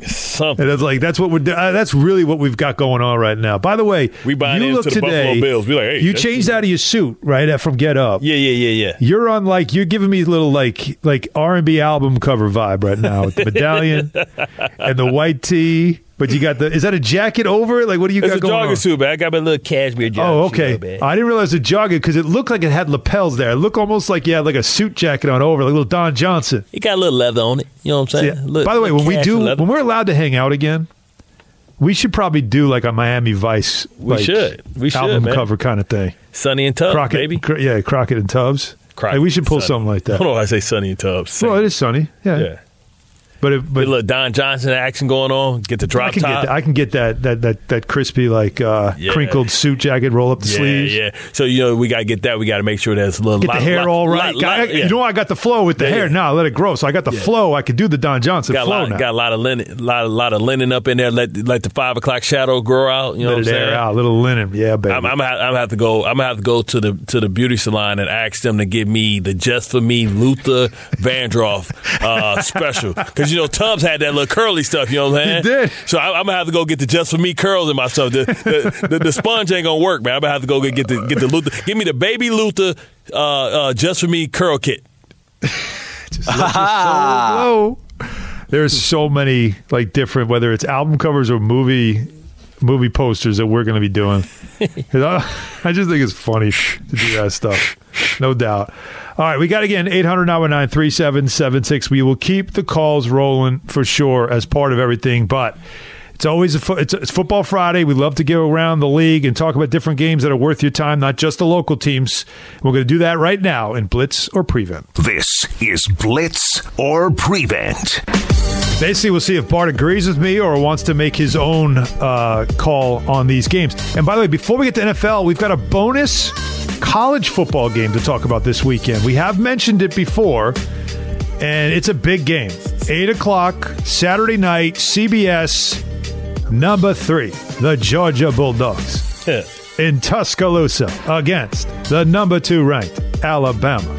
Something. And it's like that's what we're. Uh, that's really what we've got going on right now. By the way, we buying you into look the today, Buffalo Bills. Be like, hey, you changed out of your suit right from Get Up. Yeah, yeah, yeah, yeah. You're on like you're giving me a little like like R and B album cover vibe right now with the medallion and the white tee. But you got the is that a jacket over it? Like what do you it's got going on? It's a jogger suit, man. I got my little cashmere jacket. Oh, okay. Suit, I didn't realize it was a jogger because it looked like it had lapels there. It looked almost like you had like a suit jacket on over, like a little Don Johnson. It got a little leather on it. You know what I'm saying? See, Look, by the way, when we do leather. when we're allowed to hang out again, we should probably do like a Miami Vice. We like, should. We should, album man. cover kind of thing. Sonny and Tubbs, Crockett, baby. Cro- yeah, Crockett and Tubbs. Crockett, hey, we should pull Sonny. something like that. I don't know why I say Sonny and Tubbs. Well, it is Sonny. Yeah. Yeah. But it, but Get a little Don Johnson action going on. Get the drop I can top. Get that, I can get that that that that crispy like uh, Yeah. crinkled suit jacket. Roll up the yeah, sleeves. yeah. So you know we gotta get that. We gotta make sure that's a little. Get lot, the hair lot, all right. lot, Got- lot, yeah. You know I got the flow with the Yeah, hair. yeah. Now I let it grow. So I got the Yeah. flow. I could do the Don Johnson Got a flow lot, now. got a lot of linen, lot, lot of linen up in there. Let let the five o'clock shadow grow out. You know let what it I'm air saying? out. Little linen. Yeah, baby. I'm, I'm, gonna have, I'm gonna have to go. I'm gonna have to go to the to the beauty salon and ask them to give me the Just for Me Luther Vandross uh, special because you know Tubbs had that little curly stuff. You know what I'm saying? He did. So I, I'm gonna have to go get the Just for Me curls in myself. The, the, the, the sponge ain't gonna work, man. I'm gonna have to go get, get the get the Luther. Give me the baby Luther uh, uh, Just for Me curl kit. Just let your soul glow. There's so many like different, whether it's album covers or movie movie posters that we're going to be doing. I just think it's funny to do that stuff. No doubt. All right, we got again eight hundred nine one nine three seven seven six. We will keep the calls rolling for sure as part of everything, but it's always a fo- it's, it's Football Friday. We love to go around the league and talk about different games that are worth your time, not just the local teams. We're going to do that right now in Blitz or Prevent. This is Blitz or Prevent. Basically, we'll see if Bart agrees with me or wants to make his own uh, call on these games. And by the way, before we get to N F L, we've got a bonus college football game to talk about this weekend. We have mentioned it before, and it's a big game. eight o'clock, Saturday night, C B S, number three, the Georgia Bulldogs Yeah. in Tuscaloosa against the number two ranked Alabama.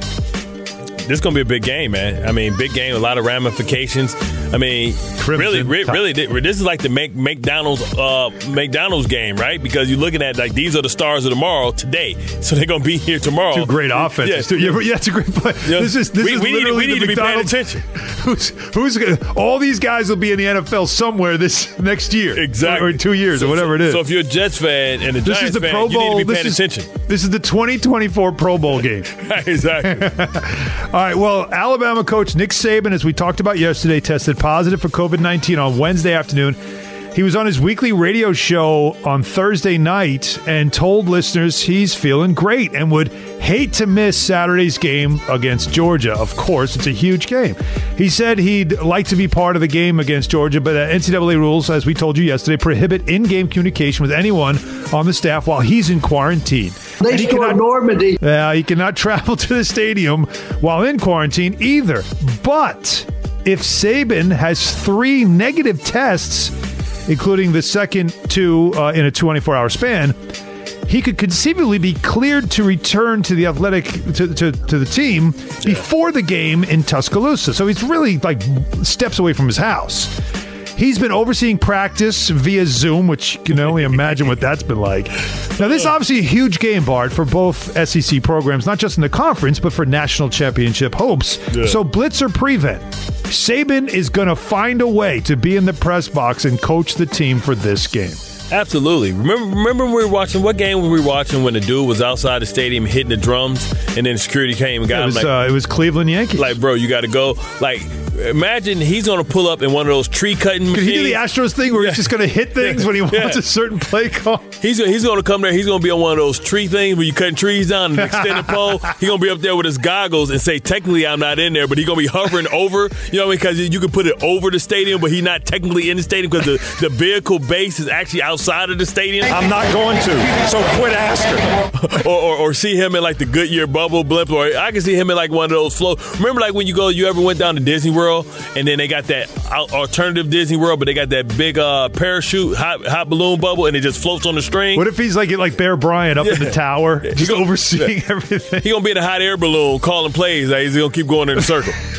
This is going to be a big game, man. I mean, big game, a lot of ramifications. I mean, Crimson really, re- Tide. really, this is like the Mac- McDonald's uh, McDonald's game, right? Because you're looking at like these are the stars of tomorrow today, so they're going to be here tomorrow. Two great offenses. Yeah, too. Yeah, yeah, that's a great play. Yeah. This is this we, is we need, literally we need the to be paying McDonald's. attention. Who's who's gonna, all these guys will be in the N F L somewhere this next year, Exactly, or in two years, so, or whatever so, it is. So if you're a Jets fan and a this Giants is the fan, Pro Bowl. you need to be this paying is, attention. This is the twenty twenty-four Pro Bowl game. Exactly. All right. Well, Alabama coach Nick Saban, as we talked about yesterday, tested positive for COVID nineteen on Wednesday afternoon. He was on his weekly radio show on Thursday night and told listeners he's feeling great and would hate to miss Saturday's game against Georgia. Of course, it's a huge game. He said he'd like to be part of the game against Georgia, but uh, N C double A rules, as we told you yesterday, prohibit in-game communication with anyone on the staff while he's in quarantine. They scored Normandy. Uh, he cannot travel to the stadium while in quarantine either. But if Saban has three negative tests, including the second two uh, in a twenty-four hour span, he could conceivably be cleared to return to the athletic to, to, to the team before the game in Tuscaloosa. So he's really like steps away from his house. He's been overseeing practice via Zoom, which you can only imagine what that's been like. Now, this is obviously a huge game, Bart, for both S E C programs, not just in the conference, but for national championship hopes. Yeah. So blitz or prevent, Saban is going to find a way to be in the press box and coach the team for this game. Absolutely. Remember, remember when we were watching, what game were we watching when the dude was outside the stadium hitting the drums and then security came and got It him was, like, uh, it was Cleveland Yankees. like, bro, you got to go. Like, imagine he's going to pull up in one of those tree cutting machines. Could he do the Astros thing where Yeah. he's just going to hit things Yeah. when he wants Yeah. a certain play call? He's he's going to come there. He's going to be on one of those tree things where you cutting trees down and extended pole. He's going to be up there with his goggles and say, technically, I'm not in there, but he's going to be hovering over, you know what I mean? Because you can put it over the stadium, but he's not technically in the stadium because the, the vehicle base is actually outside of the stadium. I'm not going to, so quit asking. or, or or see him in like the Goodyear bubble blimp, or I can see him in like one of those float. Remember, like when you go, you ever went down to Disney World, and then they got that al- alternative Disney World, but they got that big uh, parachute hot hot balloon bubble, and it just floats on the string. What if he's like like Bear Bryant up Yeah. in the tower, just gonna- overseeing yeah. everything? He gonna be in a hot air balloon calling plays. Like, he's gonna keep going in a circle.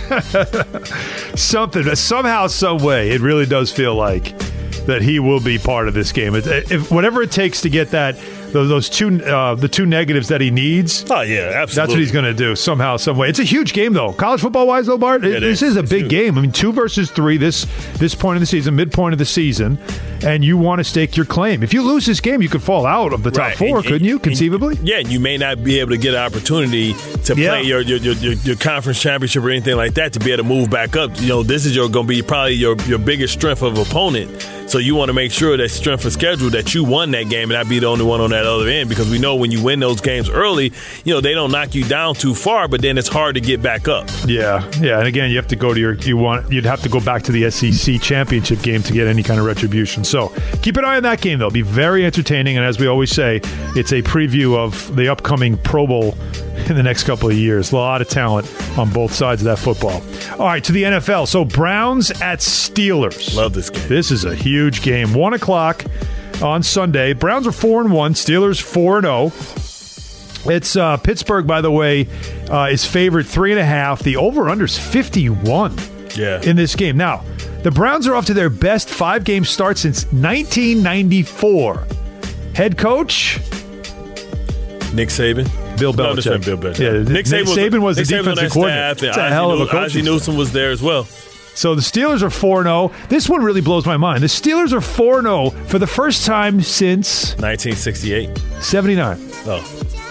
Something, somehow, some way, it really does feel like that he will be part of this game. If, if whatever it takes to get that those, those two uh, the two negatives that he needs. Oh yeah, absolutely. That's what he's going to do somehow, some way. It's a huge game though, college football wise though, Bart. It, this is, is a it's big huge. game. I mean, two versus three. This this point of the season, midpoint of the season, and you want to stake your claim. If you lose this game, you could fall out of the top right. four, and, couldn't and, you? Conceivably. And, yeah, you may not be able to get an opportunity to yeah. play your your, your your your conference championship or anything like that to be able to move back up. You know, this is your going to be probably your your biggest strength of opponent. So you want to make sure that strength of schedule that you won that game and not be the only one on that other end, because we know when you win those games early, you know, they don't knock you down too far, but then it's hard to get back up. Yeah, yeah, and again, you have to go to your you want you'd have to go back to the S E C championship game to get any kind of retribution. So keep an eye on that game though; it'll be very entertaining, and as we always say, it's a preview of the upcoming Pro Bowl in the next couple of years. A lot of talent on both sides of that football. All right, to the N F L. So Browns at Steelers. Love this game. This is a huge game. One o'clock on Sunday. Browns are four and one. Steelers four and zero. It's uh, Pittsburgh, by the way, uh, is favored three and a half. The over/under is fifty-one. Yeah. In this game. Now, the Browns are off to their best five-game start since nineteen ninety-four. Head coach Nick Saban. Bill Belichick. No, Bill Belichick. Yeah, Nick Saban was, Saban was Nick the Saban defensive coordinator. It's a hell of a coach. Ozzie Newsome was there as well. So the Steelers are four and oh. This one really blows my mind. The Steelers are four and oh for the first time since nineteen sixty-eight. seventy-nine. Oh.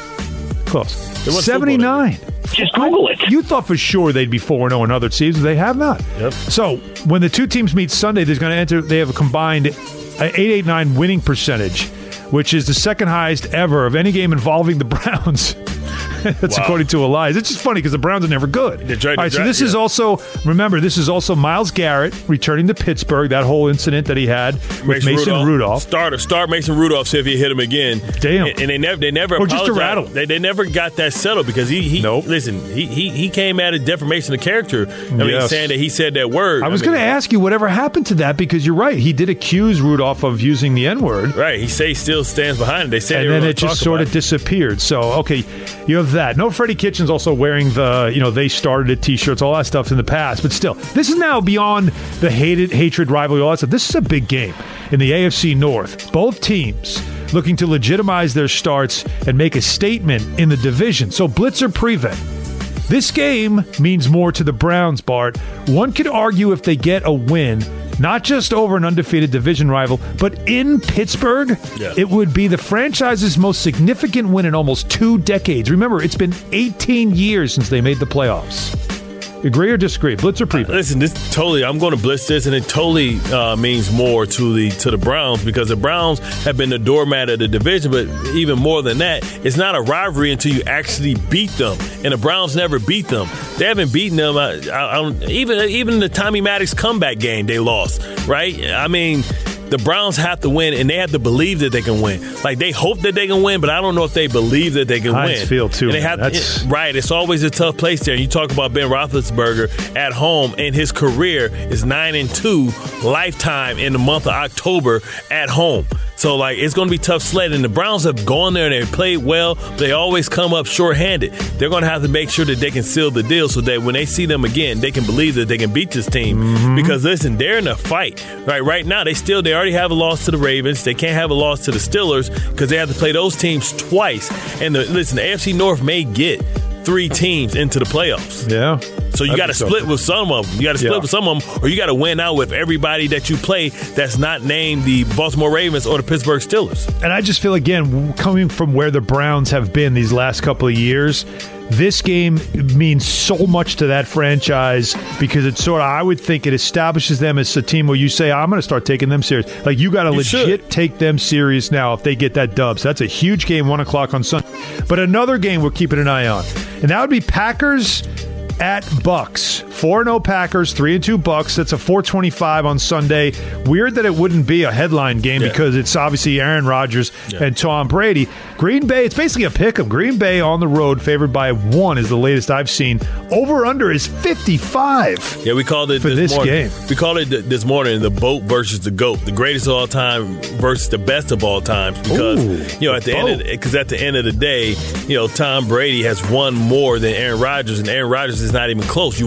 Close. seventy-nine. Just Google it. You thought for sure they'd be four and oh in other seasons. They have not. Yep. So when the two teams meet Sunday, there's going to enter. They have a combined eight eighty-nine winning percentage, which is the second highest ever of any game involving the Browns. That's wow. according to Elias. It's just funny because the Browns are never good. Right, All right, so right, this yeah. is also, remember, this is also Myles Garrett returning to Pittsburgh, that whole incident that he had with Mason, Mason Rudolph. Rudolph. Start, start Mason Rudolph, see if he hit him again. Damn. And, and they never they never Or just a rattle. They, they never got that settled because he, he nope. listen, he, he he came at a defamation of character. I mean, yes. saying that he said that word. I was I mean, going to ask you whatever happened to that because you're right. He did accuse Rudolph of using the N-word. Right. He say he still stands behind it. They said And then it just sort of it. disappeared. So, okay, you have that. No Freddie Kitchens also wearing the, you know, they started it T-shirts, all that stuff in the past. But still, this is now beyond the hated, hatred, rivalry, all that stuff. This is a big game in the A F C North. Both teams looking to legitimize their starts and make a statement in the division. So, blitz or prevent. This game means more to the Browns, Bart. One could argue if they get a win, not just over an undefeated division rival, but in Pittsburgh, yeah. it would be the franchise's most significant win in almost two decades. Remember, it's been eighteen years since they made the playoffs. Agree or disagree? Blitz or prevent? Uh, listen, this totally. I'm going to blitz this, and it totally uh, means more to the to the Browns because the Browns have been the doormat of the division. But even more than that, it's not a rivalry until you actually beat them, and the Browns never beat them. They haven't beaten them. I, I, I, even even the Tommy Maddox comeback game, they lost. Right? I mean. The Browns have to win, and they have to believe that they can win. Like, they hope that they can win, but I don't know if they believe that they can Heinz win. Field, too. And they have to, it, right. It's always a tough place there. You talk about Ben Roethlisberger at home, and his career is nine and two lifetime in the month of October at home. So, like, it's going to be tough sledding. And the Browns have gone there and they've played well. But they always come up shorthanded. They're going to have to make sure that they can seal the deal so that when they see them again, they can believe that they can beat this team. Mm-hmm. Because, listen, they're in a fight. Right, right now, they still they already have a loss to the Ravens. They can't have a loss to the Steelers because they have to play those teams twice. And, the, listen, the A F C North may get three teams into the playoffs. Yeah. So you got to split with some of them. You got to split yeah. with some of them, or you got to win out with everybody that you play that's not named the Baltimore Ravens or the Pittsburgh Steelers. And I just feel, again, coming from where the Browns have been these last couple of years, this game means so much to that franchise because it's sort of, I would think it establishes them as a team where you say, I'm going to start taking them serious. Like, you got to legit should. take them serious now if they get that dub. So that's a huge game, one o'clock on Sunday. But another game we're keeping an eye on, and that would be Packers at Bucks. four and oh Packers, three and two Bucks. That's a four twenty-five on Sunday. Weird that it wouldn't be a headline game yeah. because it's obviously Aaron Rodgers yeah. and Tom Brady. Green Bay, it's basically a pick-em. Green Bay on the road, favored by one is the latest I've seen. Over-under is fifty-five. Yeah, we called it for this, this morning. game. We called it th- this morning the boat versus the GOAT, the greatest of all time versus the best of all times. Because Ooh, you know, at the, the end, because at the end of the day, you know, Tom Brady has won more than Aaron Rodgers, and Aaron Rodgers is not even close. You would think with his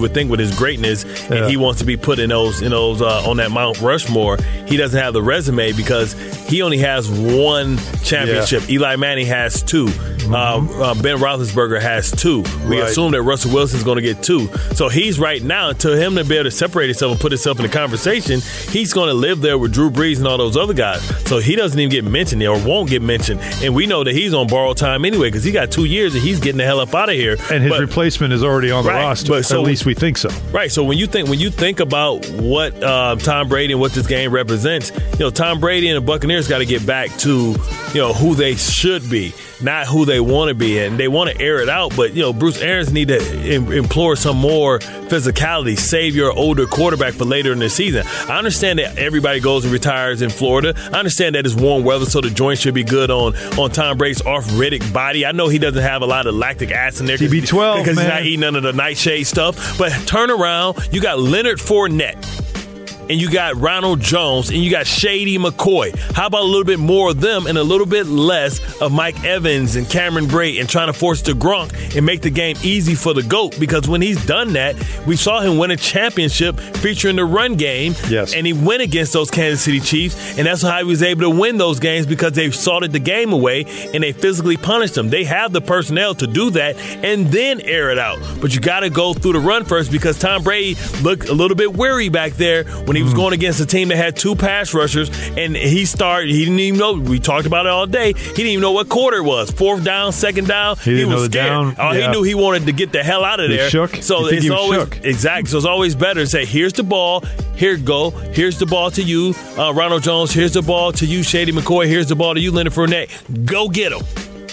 his greatness, Yeah. and he wants to be put in those, in those uh, on that Mount Rushmore. He doesn't have the resume because he only has one championship. Yeah. Eli Manning has two. Mm-hmm. Uh, uh, Ben Roethlisberger has two. We Right. assume that Russell Wilson's going to get two. So he's right now, to him to be able to separate himself and put himself in the conversation, he's going to live there with Drew Brees and all those other guys. So he doesn't even get mentioned there or won't get mentioned. And we know that he's on borrowed time anyway because he got two years and he's getting the hell up out of here. And his But- replacement is already on the Right, roster. but so- At least we think so. Right. So when you think when you think about what uh, Tom Brady and what this game represents, you know, Tom Brady and the Buccaneers got to get back to, you know, who they should be, not who they want to be. And they want to air it out, but, you know, Bruce Arians need to im- implore some more physicality, save your older quarterback for later in the season. I understand that everybody goes and retires in Florida. I understand that it's warm weather, so the joint should be good on, on Tom Brady's arthritic body. I know he doesn't have a lot of lactic acid in there T B twelve, because man. he's not eating none of the nightshade stuff. But turn around, you got Leonard Fournette, and you got Ronald Jones, and you got Shady McCoy. How about a little bit more of them and a little bit less of Mike Evans and Cameron Brate and trying to force the Gronk and make the game easy for the GOAT? Because when he's done that, we saw him win a championship featuring the run game, yes. and he went against those Kansas City Chiefs, and that's how he was able to win those games because they salted the game away and they physically punished them. They have the personnel to do that and then air it out. But you got to go through the run first because Tom Brady looked a little bit weary back there when he was going against a team that had two pass rushers, and he started, he didn't even know, we talked about it all day, he didn't even know what quarter it was. Fourth down, second down, He didn't was know the scared. down. Oh, Yeah. He knew he wanted to get the hell out of He there. shook? So You think it's he was always, shook? exactly, so it's always better to say, here's the ball, here you go, here's the ball to you, uh, Ronald Jones, here's the ball to you, Shady McCoy, here's the ball to you, Leonard Fournette. Go get him.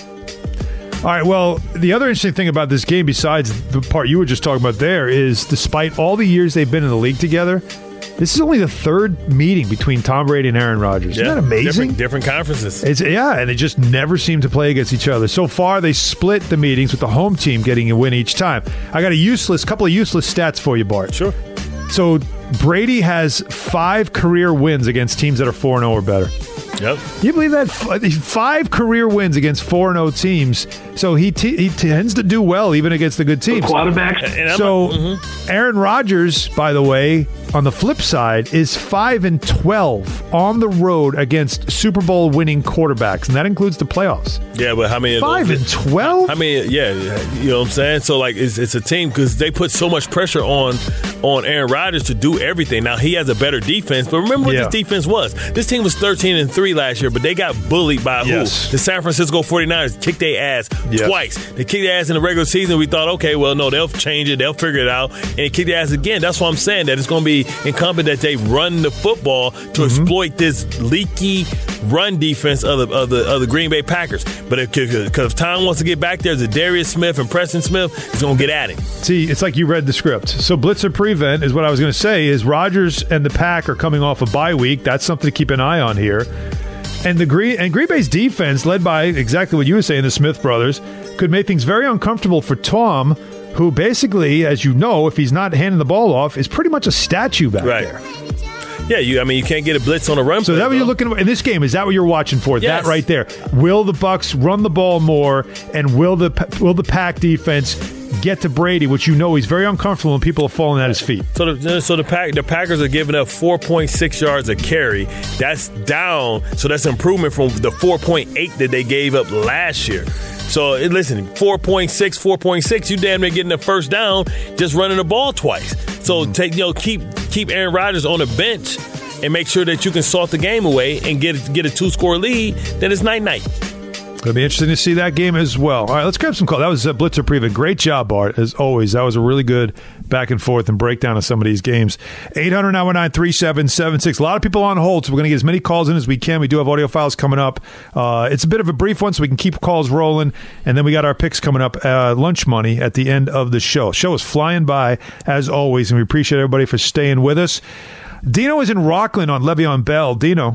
All right, well, the other interesting thing about this game, besides the part you were just talking about there, is despite all the years they've been in the league together, this is only the third meeting between Tom Brady and Aaron Rodgers. Isn't that amazing? Different, different conferences. It's, yeah, and it just never seemed to play against each other. So far, they split the meetings with the home team getting a win each time. I got a useless couple of useless stats for you, Bart. Sure. So Brady has five career wins against teams that are four and oh or better. Yep. You believe that? Five career wins against four and oh teams. So he t- he tends to do well even against the good teams. Quarterbacks. So mm-hmm. Aaron Rodgers, by the way, on the flip side, is five and twelve on the road against Super Bowl winning quarterbacks, and that includes the playoffs. Yeah, but how many? Five of those, and twelve. I mean, yeah, you know what I'm saying. So like, it's, it's a team because they put so much pressure on on Aaron Rodgers to do everything. Now he has a better defense, but remember what Yeah. this defense was. This team was thirteen and three last year, but they got bullied by Yes. who? The San Francisco forty-niners kicked their ass Yes. twice. They kicked their ass in the regular season. We thought, okay, well, no, they'll change it, they'll figure it out, and they kicked their ass again. That's why I'm saying that it's going to be incumbent that they run the football to Mm-hmm. exploit this leaky run defense of the of the, of the Green Bay Packers. But if, if Tom wants to get back there, Zadarius Smith and Preston Smith is going to get at him. See, it's like you read the script. So Blitzer prevent is what I was going to say is Rodgers and the Pack are coming off a bye week. That's something to keep an eye on here. And the Green and Green Bay's defense, led by exactly what you were saying, the Smith brothers, could make things very uncomfortable for Tom, who basically, as you know, if he's not handing the ball off, is pretty much a statue back Right. there. Yeah, you. I mean, you can't get a blitz on a run. So play, is that what bro. you're looking in this game? Is that what you're watching for? Yes. That right there. Will the Bucks run the ball more, and will the will the Pack defense get to Brady, which you know he's very uncomfortable when people are falling at his feet? So the so the pack the Packers are giving up four point six yards a carry. That's down. So that's improvement from the four point eight that they gave up last year. So listen, four point six, four point six, you damn near getting the first down just running the ball twice. So Mm-hmm. take you know keep keep Aaron Rodgers on the bench and make sure that you can salt the game away and get get a two score lead. Then it's night night. It'll be interesting to see that game as well. All right, let's grab some calls. That was a Blitzer preview. Great job, Bart, as always. That was a really good back and forth and breakdown of some of these games. eight hundred, nine one nine, three seven seven six. A lot of people on hold, so we're going to get as many calls in as we can. We do have audio files coming up. Uh, it's a bit of a brief one, so we can keep calls rolling. And then we got our picks coming up, uh, lunch money at the end of the show. Show is flying by, as always, and we appreciate everybody for staying with us. Dino is in Rockland on Le'Veon Bell. Dino.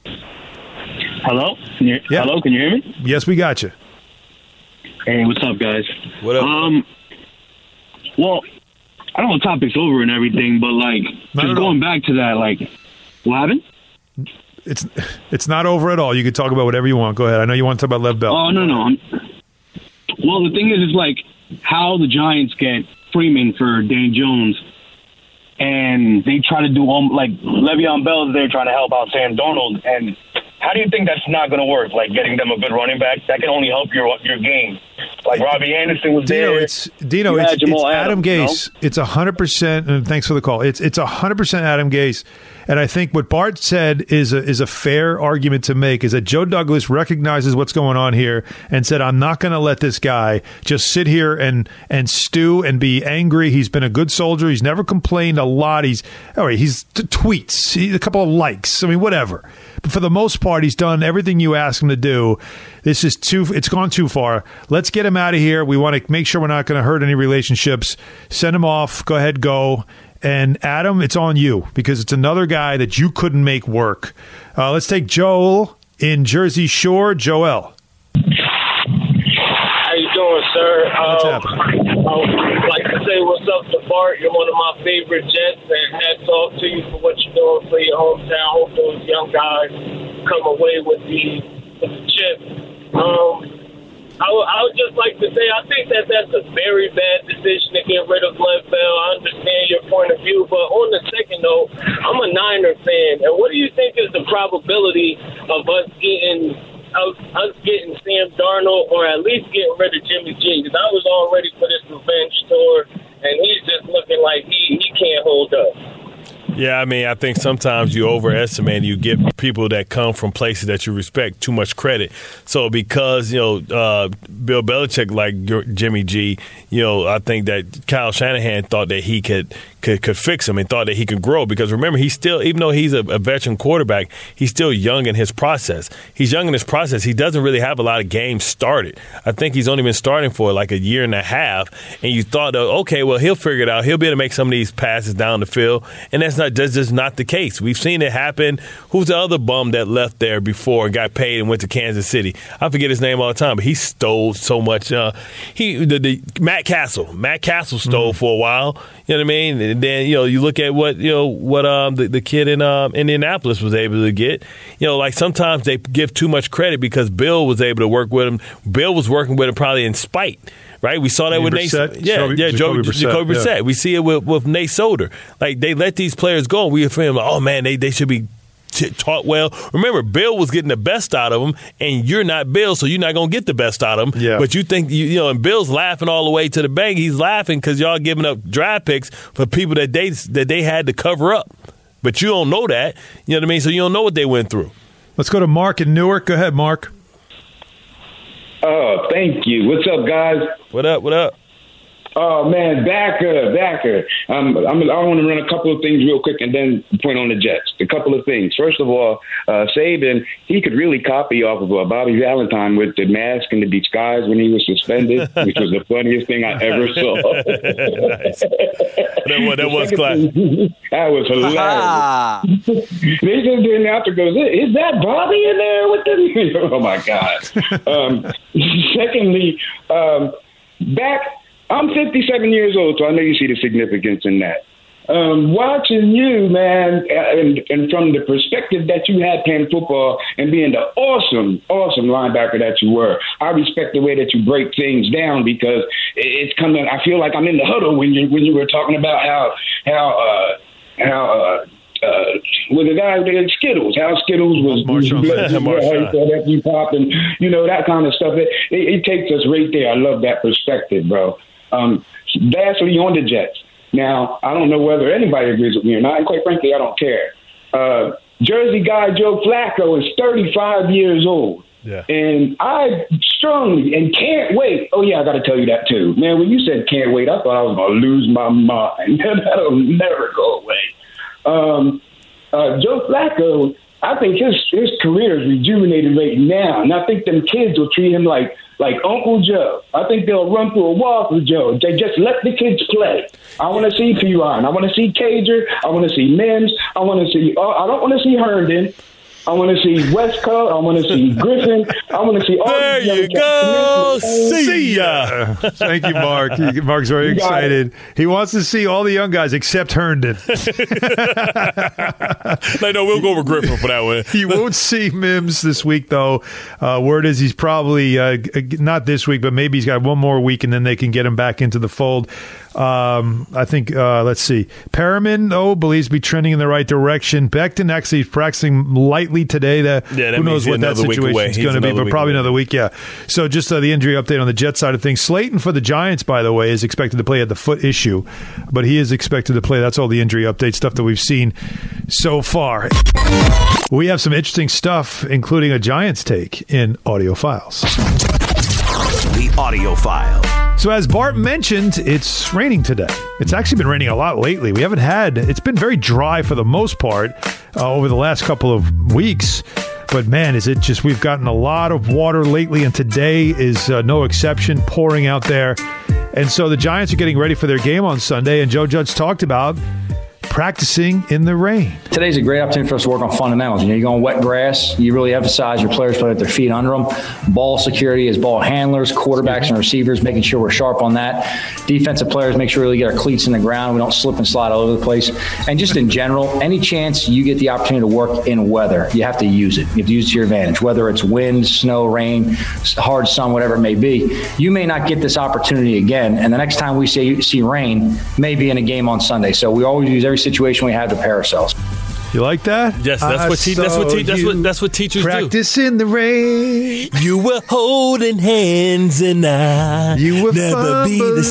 Hello? Can you, Yeah. Hello, can you hear me? Yes, we got you. Hey, what's up, guys? What up? Um, well, I know the topic's over and everything, but, like, Not just at going back to that, like, what happened? It's it's not over at all. You can talk about whatever you want. Go ahead. I know you want to talk about Lev Bell. Oh, no, no. I'm, well, the thing is, is, like, how the Giants get Freeman for Dan Jones and they try to do um, like Le'Veon Bell is there trying to help out Sam Darnold. And how do you think that's not going to work? Like getting them a good running back that can only help your your game. Like Robbie Anderson was Dino, there. It's Dino. It's, it's Adam, Adam Gase. You know? It's a hundred percent. And thanks for the call. It's it's a hundred percent Adam Gase. And I think what Bart said is a, is a fair argument to make. Is that Joe Douglas recognizes what's going on here and said, "I'm not going to let this guy just sit here and and stew and be angry. He's been a good soldier. He's never complained a lot. He's all right. He's t- tweets, he, a couple of likes. I mean, whatever. But for the most part, he's done everything you ask him to do. This is too. It's gone too far. Let's get him out of here. We want to make sure we're not going to hurt any relationships. Send him off. Go ahead, go." And Adam, it's on you because it's another guy that you couldn't make work. Uh, let's take Joel in Jersey Shore. Joel. How you doing, sir? What's um, happening? I would like to say what's up to Bart. You're one of my favorite Jets, and hats off to you for what you're doing for your hometown. Hope those young guys come away with the, with the chip. Um, I would, I would just like to say I think that that's a very bad decision to get rid of Lev Bell. I understand your point of view, but on the second note, I'm a Niner fan, and what do you think is the probability of us getting of us getting Sam Darnold or at least getting rid of Jimmy G? Because I was all ready for this revenge tour, and he's just looking like he, he can't hold up. Yeah, I mean, I think sometimes you overestimate and you give people that come from places that you respect too much credit. So because, you know, uh, Bill Belichick like Jimmy G, you know, I think that Kyle Shanahan thought that he could could, could fix him and thought that he could grow. Because remember, he's still, even though he's a, a veteran quarterback, he's still young in his process. He's young in his process. He doesn't really have a lot of games started. I think he's only been starting for like a year and a half. And you thought, okay, well, he'll figure it out. He'll be able to make some of these passes down the field. And that's not that's just not the case. We've seen it happen. Who's the other bum that left there before and got paid and went to Kansas City? I forget his name all the time, but he stole so much. Uh, he the, the Matt Castle. Matt Castle stole mm-hmm. for a while. You know what I mean? And then, you know, you look at what, you know, what um the, the kid in um, Indianapolis was able to get. You know, like sometimes they give too much credit because Bill was able to work with him. Bill was working with him probably in spite. Right, we saw that with Nate. Yeah, Jacoby, yeah, Jacoby Brissett. Jacoby Brissett. Yeah. We see it with, with Nate Solder. Like they let these players go. We feel like, oh man, they they should be t- taught well. Remember, Bill was getting the best out of them, and you're not Bill, so you're not gonna get the best out of them. Yeah. But you think you, you know, and Bill's laughing all the way to the bank. He's laughing because y'all giving up draft picks for people that they that they had to cover up. But you don't know that. You know what I mean? So you don't know what they went through. Let's go to Mark in Newark. Go ahead, Mark. Oh, thank you. What's up, guys? What up? What up? Oh, man, Backer, Backer. Um, I'm, I want to run a couple of things real quick and then point on the Jets. A couple of things. First of all, uh, Saban, he could really copy off of uh, Bobby Valentine with the mask and the disguise when he was suspended, which was the funniest thing I ever saw. Nice. That was, that was classic. That was hilarious. They just didn't have to go, is that Bobby in there with the... Oh, my God. Um, secondly, um, back... I'm fifty-seven years old, so I know you see the significance in that. Um, watching you, man, and, and from the perspective that you had playing football and being the awesome, awesome linebacker that you were, I respect the way that you break things down because it's coming. I feel like I'm in the huddle when you when you were talking about how how uh, how. Uh, Uh, with the guy with Skittles, how Skittles was, Marshall, was how you pop and you know that kind of stuff. It, it, it takes us right there. I love that perspective, bro. Um, lastly, on the Jets. Now, I don't know whether anybody agrees with me or not, and quite frankly, I don't care. Uh, Jersey guy Joe Flacco is thirty-five years old. Yeah. And I strongly and can't wait. Oh, yeah, I got to tell you that, too. Man, when you said can't wait, I thought I was going to lose my mind. That'll never go away. Um, uh, Joe Flacco, I think his his career is rejuvenated right now, and I think them kids will treat him like like Uncle Joe. I think they'll run through a wall for Joe. They just let the kids play. I want to see Piron. I want to see Cager. I want to see Mims. I want to see. Uh, I don't want to see Herndon. I want to see Westcott. I want to see Griffin. I want to see all there these you go. See ya. Thank you, Mark. He, Mark's very excited. He wants to see all the young guys except Herndon. Like, no, we'll go over Griffin for that one. He won't see Mims this week, though. Uh, word is he's probably uh, not this week, but maybe he's got one more week, and then they can get him back into the fold. Um, I think, uh, let's see. Perriman, though, believes to be trending in the right direction. Becton actually is practicing lightly today. That, yeah, that who knows what that situation is going to be, but probably another week, yeah. So just uh, the injury update on the Jets side of things. Slayton for the Giants, by the way, is expected to play at the foot issue, but he is expected to play. That's all the injury update stuff that we've seen so far. We have some interesting stuff, including a Giants take in Audio Files. The Audio File. So as Bart mentioned, it's raining today. It's actually been raining a lot lately. We haven't had, it's been very dry for the most part uh, over the last couple of weeks. But man, is it just, we've gotten a lot of water lately, and today is uh, no exception, pouring out there. And so the Giants are getting ready for their game on Sunday, and Joe Judge talked about practicing in the rain. Today's a great opportunity for us to work on fundamentals. You know, you go on wet grass, you really emphasize your players putting their feet under them. Ball security as ball handlers, quarterbacks and receivers, making sure we're sharp on that. Defensive players, make sure we really get our cleats in the ground. We don't slip and slide all over the place. And just in general, any chance you get the opportunity to work in weather, you have to use it. You have to use it to your advantage, whether it's wind, snow, rain, hard sun, whatever it may be. You may not get this opportunity again, and the next time we see, see rain may be in a game on Sunday. So we always use every situation we have to prepare ourselves. You like that? Yes, that's what te- that's what te- that's what that's what teachers practice do. Practice in the rain. You were holding hands and I you were never fumbling. be the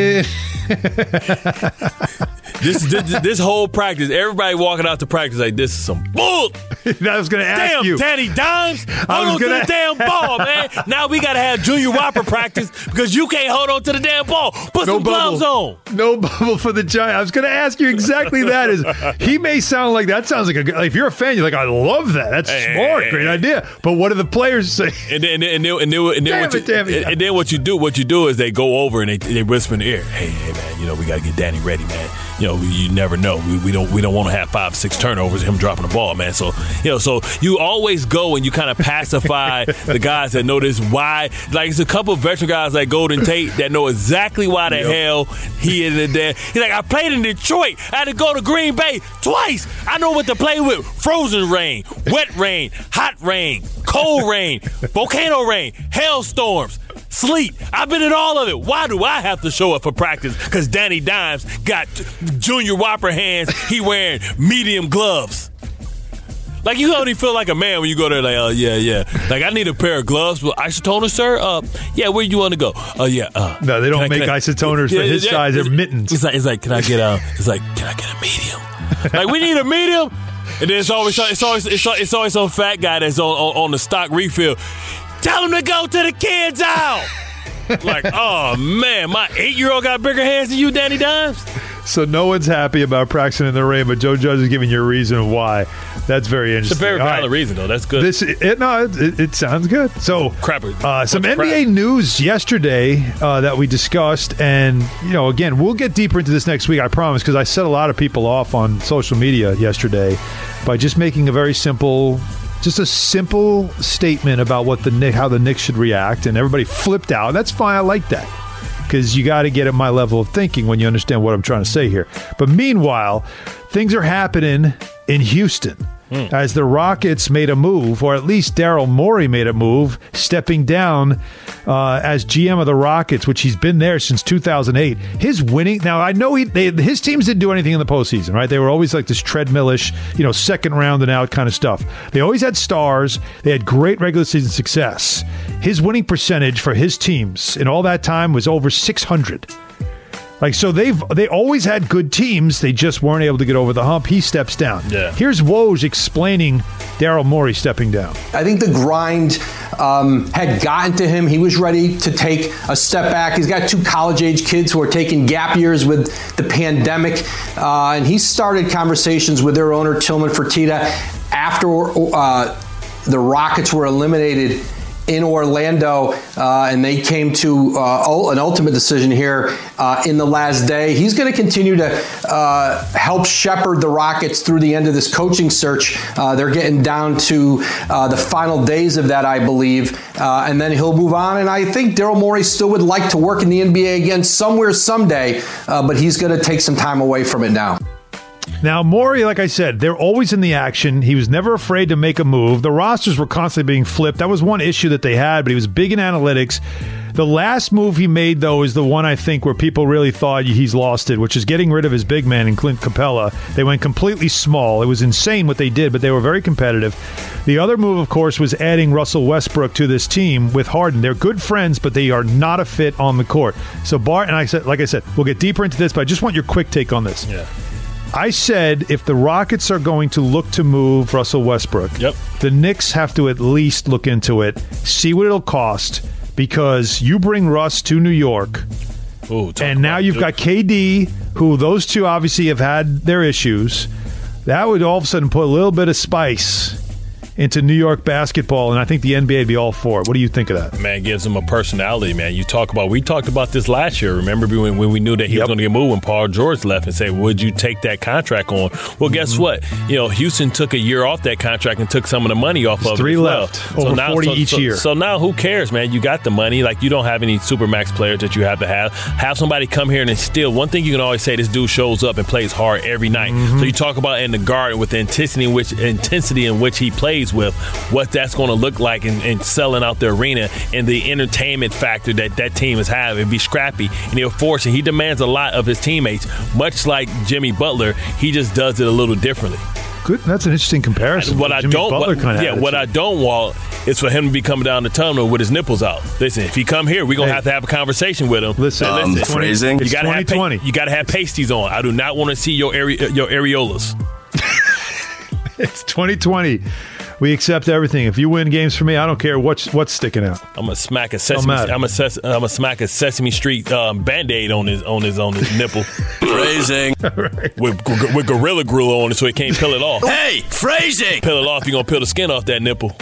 same. This, this this whole practice, everybody walking out to practice like, this is some bull. I was going to ask damn, you. Damn, Danny Dimes, I hold was on gonna... to the damn ball, man. Now we got to have Junior Whopper practice because you can't hold on to the damn ball. Put no some bubble. gloves on. No bubble for the Giants. I was going to ask you exactly that. Is he may sound like that sounds like a like if you're a fan, you're like, I love that. That's hey, smart, hey, great hey. idea. But what do the players say? And then and then, and then, and then, and then damn what it, you, damn it. And then what you do, what you do is they go over and they they whisper in the ear, hey, hey man, you know we got to get Danny ready, man. You know, you never know. We, we don't we don't want to have five, six turnovers, him dropping the ball, man. So, you know, so you always go and you kind of pacify the guys that know this why. Like, it's a couple of veteran guys like Golden Tate that know exactly why the yep. hell he is there. He's like, I played in Detroit. I had to go to Green Bay twice. I know what to play with. Frozen rain, wet rain, hot rain, cold rain, volcano rain, hailstorms. Sleep. I've been in all of it. Why do I have to show up for practice? Because Danny Dimes got Junior Whopper hands. He wearing medium gloves. Like, you only feel like a man when you go there like, oh, yeah, yeah. Like, I need a pair of gloves with isotoners, sir. Uh, yeah, where you want to go? Oh, uh, yeah. Uh, no, they don't I, make I, isotoners yeah, for his yeah, size. They're mittens. It's like, it's like, can I get a, it's like, can I get a medium? Like, we need a medium. And then it's always, it's always, it's always, it's always some fat guy that's on, on, on the stock refill. Tell him to go to the kids out. Like, oh, man, my eight-year-old got bigger hands than you, Danny Dimes. So no one's happy about practicing in the rain, but Joe Judge is giving you a reason why. That's very interesting. It's a very valid right. reason, though. That's good. This, it, no, it, it sounds good. So, crap, uh, some N B A crap. news yesterday uh, that we discussed, and you know, again, we'll get deeper into this next week, I promise, because I set a lot of people off on social media yesterday by just making a very simple. Just a simple statement about what the how the Knicks should react, and everybody flipped out. That's fine. I like that because you got to get at my level of thinking when you understand what I'm trying to say here. But meanwhile, things are happening in Houston mm. as the Rockets made a move, or at least Daryl Morey made a move, stepping down uh, as G M of the Rockets, which he's been there since two thousand eight. His winning now, I know he they, his teams didn't do anything in the postseason, right? They were always like this treadmill-ish, you know, second round and out kind of stuff. They always had stars. They had great regular season success. His winning percentage for his teams in all that time was over six hundred. Like, so they've they always had good teams. They just weren't able to get over the hump. He steps down. Yeah. Here's Woj explaining Daryl Morey stepping down. I think the grind um, had gotten to him. He was ready to take a step back. He's got two college-age kids who are taking gap years with the pandemic. Uh, and he started conversations with their owner, Tillman Fertitta, after uh, the Rockets were eliminated in Orlando, uh, and they came to uh, an ultimate decision here uh, in the last day. He's going to continue to uh, help shepherd the Rockets through the end of this coaching search. Uh, they're getting down to uh, the final days of that, I believe, uh, and then he'll move on. And I think Daryl Morey still would like to work in the N B A again somewhere, someday, uh, but he's going to take some time away from it now. Now, Morey, like I said, they're always in the action. He was never afraid to make a move. The rosters were constantly being flipped. That was one issue that they had, but he was big in analytics. The last move he made, though, is the one I think where people really thought he's lost it, which is getting rid of his big man in Clint Capella. They went completely small. It was insane what they did, but they were very competitive. The other move, of course, was adding Russell Westbrook to this team with Harden. They're good friends, but they are not a fit on the court. So Bart, and I said, like I said, we'll get deeper into this, but I just want your quick take on this. Yeah. I said if the Rockets are going to look to move Russell Westbrook, yep. the Knicks have to at least look into it, see what it'll cost, because you bring Russ to New York, Ooh, and now you've got K D, who those two obviously have had their issues. That would all of a sudden put a little bit of spice into New York basketball, and I think the N B A would be all for it. What do you think of that? Man, it gives him a personality, man. You talk about, we talked about this last year. Remember when, when we knew that he yep. was going to get moved when Paul George left and say, would you take that contract on? Well, guess mm-hmm. what? You know, Houston took a year off that contract and took some of the money off There's of three it as well. left, so over now, forty so, each so, year. So now who cares, man? You got the money. Like, you don't have any Supermax players that you have to have. Have somebody come here and instill. One thing you can always say, this dude shows up and plays hard every night. Mm-hmm. So you talk about in the Garden with the intensity in which, intensity in which he plays with, what that's going to look like and, and selling out the arena and the entertainment factor that that team is having. Be scrappy, and he'll force it. He demands a lot of his teammates, much like Jimmy Butler. He just does it a little differently. Good. That's an interesting comparison. What I Jimmy don't, Butler what, kind of yeah, what I don't want is for him to be coming down the tunnel with his nipples out. Listen, if he come here, we're gonna hey. have to have a conversation with him. Listen, now, um, listen phrasing. You gotta have twenty pa- you gotta have pasties on. I do not want to see your are- your areolas. It's twenty twenty. We accept everything. If you win games for me, I don't care what's what's sticking out. I'm gonna smack a sesame. I'm gonna ses- I'm gonna smack a Sesame Street um, Band-Aid on his on his on his nipple. Phrasing right. with with Gorilla Glue on it, so he can't peel it off. Hey, phrasing. Peel it off. You're gonna peel the skin off that nipple.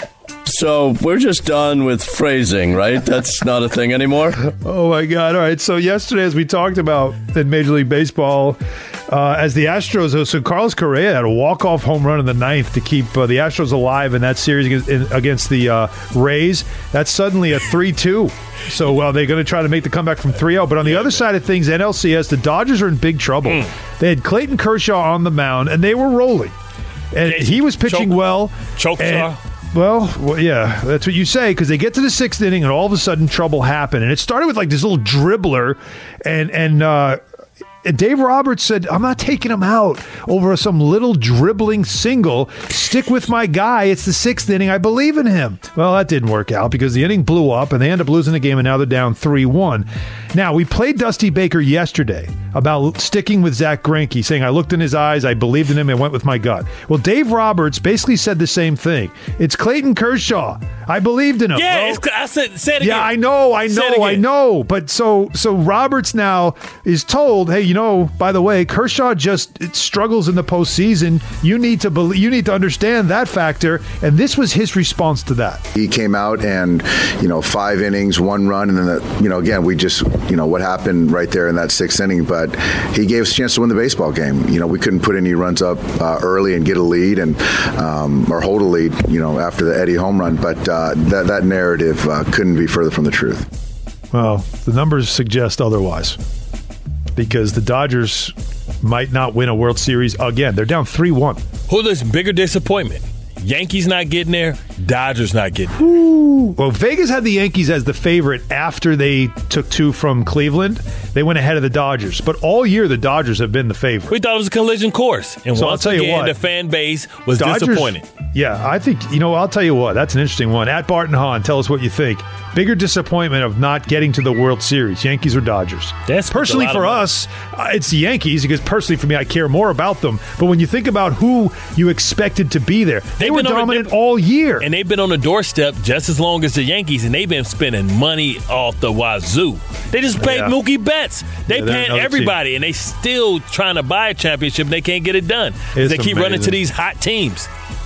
So we're just done with phrasing, right? That's not a thing anymore? Oh, my God. All right. So yesterday, as we talked about in Major League Baseball, uh, as the Astros, so Carlos Correa had a walk-off home run in the ninth to keep uh, the Astros alive in that series against, in, against the uh, Rays. That's suddenly a three two. So well, they're going to try to make the comeback from three oh. But on the other side of things, N L C S, the Dodgers are in big trouble. Mm. They had Clayton Kershaw on the mound, and they were rolling. And he was pitching Choke, well. Choke and, Well, well, yeah, that's what you say, because they get to the sixth inning and all of a sudden trouble happened. And it started with like this little dribbler, and and uh, Dave Roberts said, I'm not taking him out over some little dribbling single. Stick with my guy. It's the sixth inning. I believe in him. Well, that didn't work out because the inning blew up, and they ended up losing the game, and now they're down three one. Now, we played Dusty Baker yesterday about sticking with Zach Greinke, saying, I looked in his eyes, I believed in him, and went with my gut. Well, Dave Roberts basically said the same thing. It's Clayton Kershaw. I believed in him. Yeah, well, it's, I said, say it again. Yeah, I know, I know, I know. But so so Roberts now is told, hey, you know, by the way, Kershaw just struggles in the postseason. You need to believe, you need to understand that factor. And this was his response to that. He came out and, you know, five innings, one run, and then, the, you know, again, we just, you know, what happened right there in that sixth inning. But he gave us a chance to win the baseball game. You know, we couldn't put any runs up uh, early and get a lead and um, or hold a lead, you know, after the Eddie home run. But uh, that, that narrative uh, couldn't be further from the truth. Well, the numbers suggest otherwise, because the Dodgers might not win a World Series again. They're down three one. Who's this bigger disappointment? Yankees not getting there, Dodgers not getting there. Ooh. Well, Vegas had the Yankees as the favorite after they took two from Cleveland. They went ahead of the Dodgers. But all year, the Dodgers have been the favorite. We thought it was a collision course. And so once I'll tell again, you what, the fan base was Dodgers, disappointed. Yeah, I think, you know, I'll tell you what, that's an interesting one. At Barton Hahn, tell us what you think. Bigger disappointment of not getting to the World Series, Yankees or Dodgers? That's personally for us, uh, it's the Yankees, because personally for me, I care more about them. But when you think about who you expected to be there, they they've were dominant the, all year. And they've been on the doorstep just as long as the Yankees, and they've been spending money off the wazoo. They just paid yeah. Mookie Betts. They yeah, paying everybody, team. And they still trying to buy a championship, and they can't get it done. It's they keep amazing. running to these hot teams.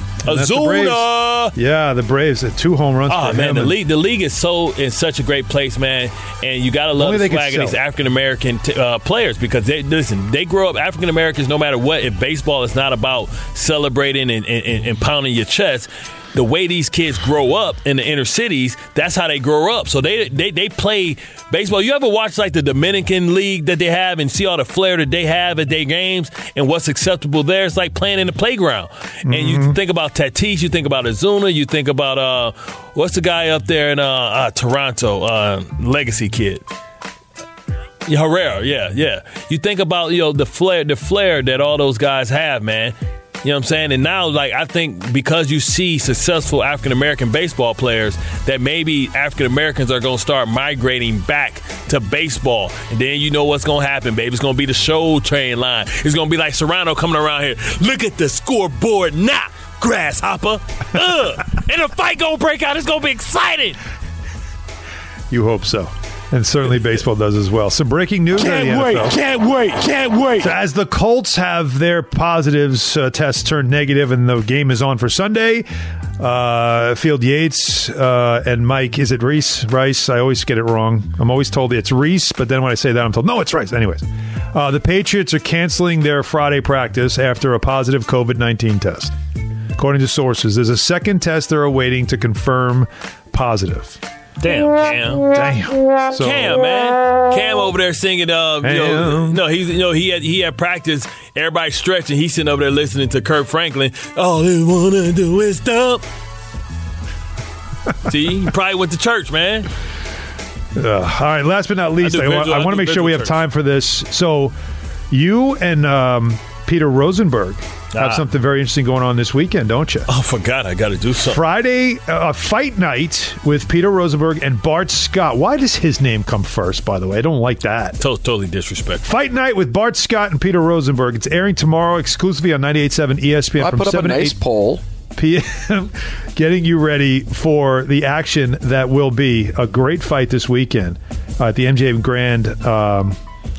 Azuna. The yeah, the Braves at two home runs. Oh for man, him the league the league is so in such a great place, man. And you gotta love the swag of these African American t- uh, players, because they listen. They grow up African Americans. No matter what, if baseball is not about celebrating and, and, and pounding your chest, the way these kids grow up in the inner cities, that's how they grow up. So they they they play baseball. You ever watch like the Dominican League that they have and see all the flair that they have at their games and what's acceptable there? It's like playing in the playground. Mm-hmm. And you think about Tatis, you think about Azuna, you think about uh, what's the guy up there in uh, uh, Toronto, uh, Legacy kid. Herrera, yeah, yeah. You think about, you know, the flair, the flair that all those guys have, man. You know what I'm saying? And now, like, I think because you see successful African-American baseball players, that maybe African-Americans are going to start migrating back to baseball. And then you know what's going to happen, baby. It's going to be the show train line. It's going to be like Serrano coming around here. Look at the scoreboard now, grasshopper. Ugh. And the fight going to break out. It's going to be exciting. You hope so. And certainly baseball does as well. Some breaking news can't out of the wait, N F L. Can't wait, can't wait. So as the Colts have their positives uh, tests turned negative and the game is on for Sunday, uh, Field Yates uh, and Mike, is it Reese? Rice? I always get it wrong. I'm always told it's Reese, but then when I say that, I'm told, no, it's Rice. Anyways, uh, the Patriots are canceling their Friday practice after a positive covid nineteen test. According to sources, there's a second test they're awaiting to confirm positive. Damn, Cam. Damn. So, Cam, man. Cam over there singing, uh, you know, no, he's, you know, he had, he had practice, everybody stretching, he's sitting over there listening to Kirk Franklin. All they want to do is stop. See, he probably went to church, man. Uh, all right, last but not least, I, I, visual, I want to make sure we have church. time for this. So you and um, Peter Rosenberg have Ah. something very interesting going on this weekend, don't you? Oh, I forgot. I got to do something. Friday, uh, fight night with Peter Rosenberg and Bart Scott. Why does his name come first, by the way? I don't like that. To- totally disrespectful. Fight night with Bart Scott and Peter Rosenberg. It's airing tomorrow exclusively on ninety-eight point seven E S P N I from put up a seven to nice eight poll. P M Getting you ready for the action that will be a great fight this weekend uh, at the M G M Grand. Um,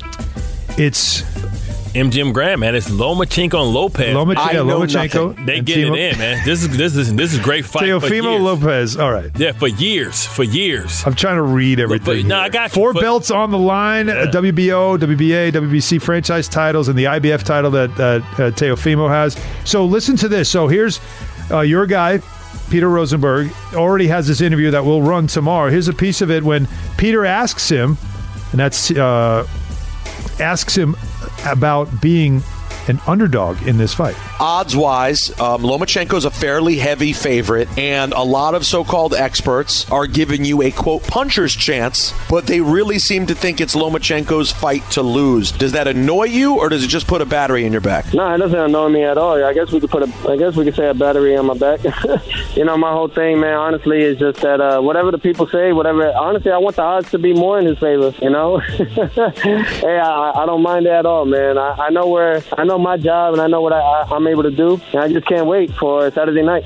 it's M G M Grand, man. It's Lomachenko and Lopez. Lomachenko, I yeah, know Lomachenko nothing. They and getting Timo- it in, man. This is this is this is a great fight. for Teofimo years. Lopez. All right. Yeah, for years, for years. I'm trying to read everything. No, here. I got you. Four But- belts on the line: Yeah. W B O, W B A, W B C franchise titles, and the I B F title that uh, uh, Teofimo has. So listen to this. So here's uh, your guy, Peter Rosenberg, already has this interview that will run tomorrow. Here's a piece of it when Peter asks him, and that's uh, asks him about being an underdog in this fight. Odds-wise, um, Lomachenko's a fairly heavy favorite, and a lot of so-called experts are giving you a, quote, puncher's chance, but they really seem to think it's Lomachenko's fight to lose. Does that annoy you, or does it just put a battery in your back? No, it doesn't annoy me at all. I guess we could put a, I guess we could say a battery on my back. You know, my whole thing, man, honestly, is just that uh, whatever the people say, whatever, honestly, I want the odds to be more in his favor, you know? Hey, I, I don't mind it at all, man. I, I know where, I know my job, and I know what I, I, I'm able to do, and I just can't wait for Saturday night.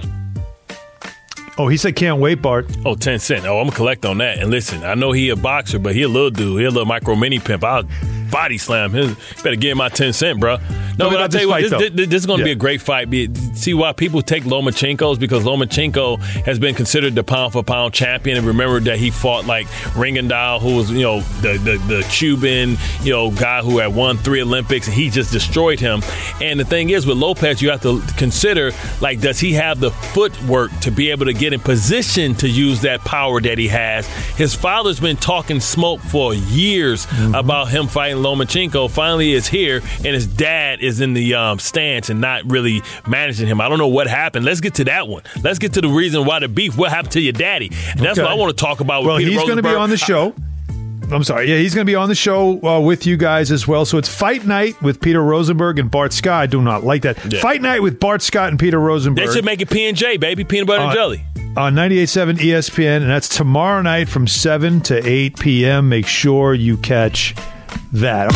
Oh, he said can't wait, Bart. Oh, ten cent. Oh, I'm going to collect on that. And listen, I know he a boxer, but he a little dude. He a little micro mini pimp. I'll body slam him. Better give him my ten cent, bro. No, but I'll tell you what, this, this, this is going to Yeah. be a great fight. Be, see why people take Lomachenko's, because Lomachenko has been considered the pound for pound champion. And remember that he fought like Ringendahl, who was, you know, the, the, the Cuban, you know, guy who had won three Olympics, and he just destroyed him. And the thing is, with Lopez, you have to consider, like, does he have the footwork to be able to get in position to use that power that he has? His father's been talking smoke for years mm-hmm. about him fighting Lomachenko. Finally, it's here, and his dad is in the um, stance and not really managing him. I don't know what happened. Let's get to that one. Let's get to the reason why the beef. What happened to your daddy? And that's Okay. what I want to talk about with Well, Peter he's going to be Rosenberg. on the show. I'm sorry. Yeah, he's going to be on the show uh, with you guys as well. So it's Fight Night with Peter Rosenberg and Bart Scott. I do not like that. Yeah. Fight Night with Bart Scott and Peter Rosenberg. They should make it P and J, baby. Peanut butter and Uh, jelly. On ninety-eight point seven E S P N, and that's tomorrow night from seven to eight p.m. Make sure you catch that.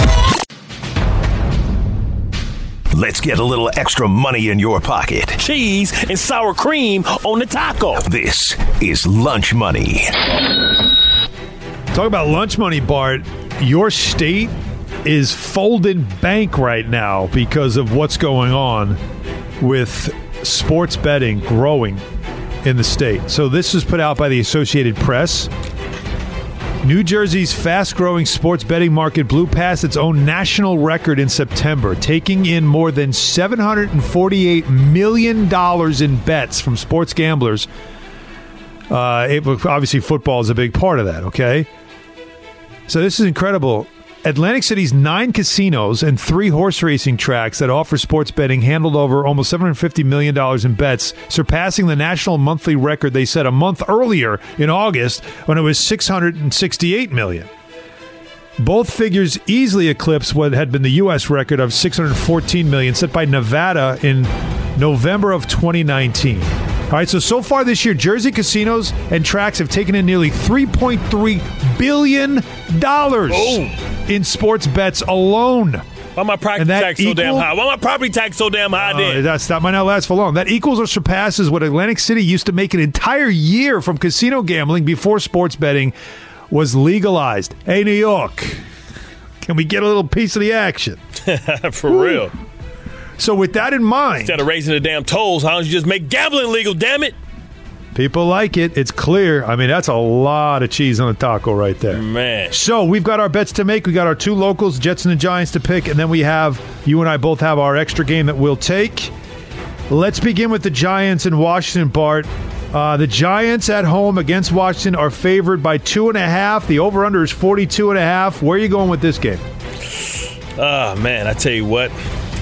Let's get a little extra money in your pocket. Cheese and sour cream on the taco. This is Lunch Money. Talk about lunch money, Bart. Your state is folding bank right now because of what's going on with sports betting growing in the state. So this was put out by the Associated Press. New Jersey's fast-growing sports betting market blew past its own national record in September, taking in more than seven hundred forty-eight million dollars in bets from sports gamblers. Uh, it, obviously, football is a big part of that, okay? So this is incredible. Atlantic City's nine casinos and three horse racing tracks that offer sports betting handled over almost seven hundred fifty million dollars in bets, surpassing the national monthly record they set a month earlier in August when it was six hundred sixty-eight million dollars. Both figures easily eclipsed what had been the U S record of six hundred fourteen million dollars set by Nevada in November of twenty nineteen. All right, so so far this year, Jersey casinos and tracks have taken in nearly three point three billion dollars oh. in sports bets alone. Why my property tax equal, so damn high? Why my property tax so damn high? Uh, then that's, that might not last for long. That equals or surpasses what Atlantic City used to make an entire year from casino gambling before sports betting was legalized. Hey, New York, can we get a little piece of the action? For Ooh. real. So with that in mind, instead of raising the damn tolls, how don't you just make gambling legal, damn it? People like it. It's clear. I mean, that's a lot of cheese on the taco right there. Man. So we've got our bets to make. We got our two locals, Jets and the Giants, to pick, and then we have, you and I both have our extra game that we'll take. Let's begin with the Giants in Washington, Bart. Uh, the Giants at home against Washington are favored by two and a half. The over-under is forty-two and a half. Where are you going with this game? Oh, man, I tell you what.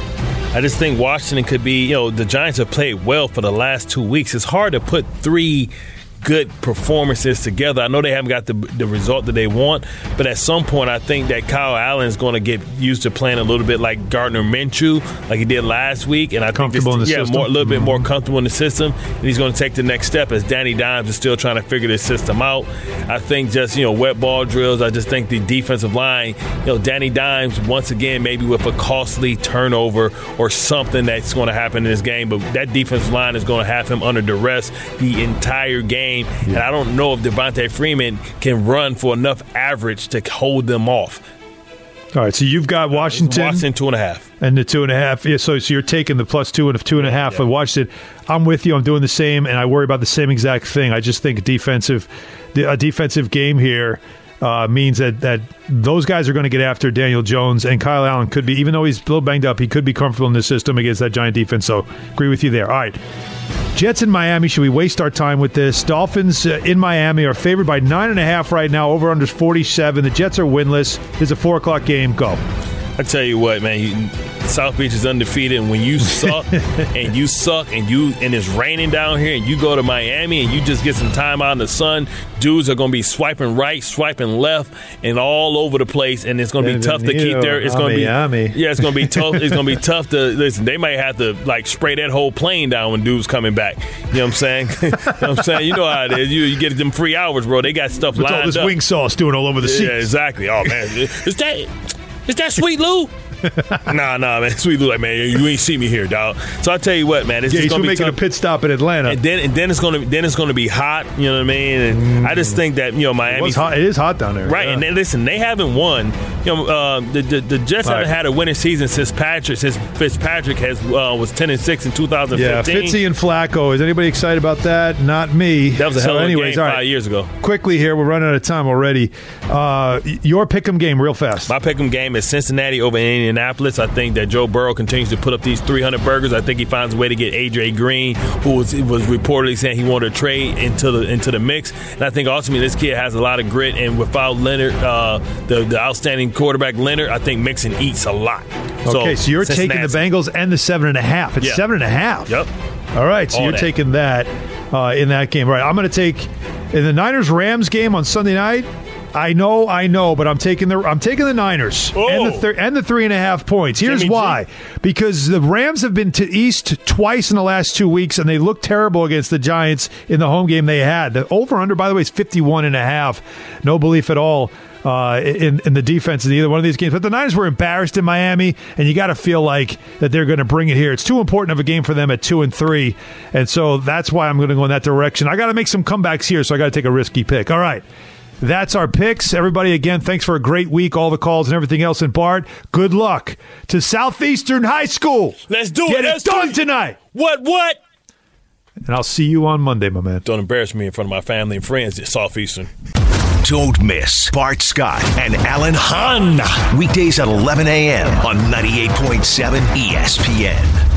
I just think Washington could be, you know, the Giants have played well for the last two weeks. It's hard to put three good performances together. I know they haven't got the the result that they want, but at some point I think that Kyle Allen is going to get used to playing a little bit like Gardner Minshew, like he did last week, and I comfortable think this, in the yeah, system. more, a little mm-hmm. bit more comfortable in the system, and he's going to take the next step as Danny Dimes is still trying to figure this system out. I think just, you know, wet ball drills. I just think the defensive line, you know, Danny Dimes once again maybe with a costly turnover or something that's going to happen in this game, but that defensive line is going to have him under duress the entire game. Yeah. And I don't know if Devontae Freeman can run for enough average to hold them off. All right, so you've got Washington. Washington two and a half. And the two and a half. Yeah, so, so you're taking the plus two and two and a half yeah. for Washington. I'm with you. I'm doing the same, and I worry about the same exact thing. I just think defensive, a defensive game here uh, means that, that those guys are going to get after Daniel Jones, and Kyle Allen could be, even though he's a little banged up, he could be comfortable in the system against that Giant defense. So agree with you there. All right. Jets in Miami. Should we waste our time with this? Dolphins uh, in Miami are favored by nine and a half right now. Over under forty-seven. The Jets are winless. It's a four o'clock game. Go. I tell you what, man. You, South Beach is undefeated, and when you suck and you suck and you and it's raining down here, and you go to Miami and you just get some time out in the sun, dudes are going to be swiping right, swiping left, and all over the place, and it's going to be tough to keep their. It's going to be Miami. Yeah, it's going to be tough. It's going to be tough to listen. They might have to like spray that whole plane down when dudes coming back. You know what I'm saying? You know what I'm saying? You know how it is. You, you get them free hours, bro. They got stuff What's lined all this up. wing sauce doing all over the seats? Yeah, exactly. Oh man, is that is that Sweet Lou? nah, nah, man. Sweet Lou, like, man, you ain't see me here, dog. So I tell you what, man, it's yeah, just he's gonna be making tough. a pit stop in Atlanta, and then and then it's gonna then it's gonna be hot. You know what I mean? And mm. I just think that, you know, Miami. It, hot. It is hot down there, right? Yeah. And then, listen, they haven't won. You know, uh, the, the the Jets All haven't right. had a winning season since Patrick since Fitzpatrick has uh, was ten and six in two thousand fifteen. Yeah, Fitzy and Flacco. Is anybody excited about that? Not me. That was a so hell of anyways, a game all five right. years ago. Quickly here, we're running out of time already. Uh, your pick'em game, real fast. My pick'em game is Cincinnati over Indianapolis. I think that Joe Burrow continues to put up these three hundred burgers. I think he finds a way to get A J Green, who was was reportedly saying he wanted to trade into the into the mix. And I think ultimately this kid has a lot of grit. And without Leonard, uh, the the outstanding quarterback Leonard, I think Mixon eats a lot. Okay, so, so you're Cincinnati. taking the Bengals and the seven and a half. It's yeah. seven and a half. Yep. All right, so All you're that. taking that uh, in that game. All right, I'm going to take in the Niners-Rams game on Sunday night. I know, I know, but I'm taking the I'm taking the Niners oh. and the thir- and the three and a half points. Here's Jimmy why: G. because the Rams have been to East twice in the last two weeks, and they look terrible against the Giants in the home game they had. The over/under, by the way, is fifty-one and a half. No belief at all uh, in in the defense in either one of these games. But the Niners were embarrassed in Miami, and you got to feel like that they're going to bring it here. It's too important of a game for them at two and three, and so that's why I'm going to go in that direction. I got to make some comebacks here, so I got to take a risky pick. All right. That's our picks. Everybody, again, thanks for a great week, all the calls and everything else. And Bart, good luck to Southeastern High School. Let's do Get it. Let's it done do it. tonight. What, what? And I'll see you on Monday, my man. Don't embarrass me in front of my family and friends at Southeastern. Don't miss Bart Scott and Alan Hahn. Weekdays at eleven a.m. on ninety-eight point seven E S P N.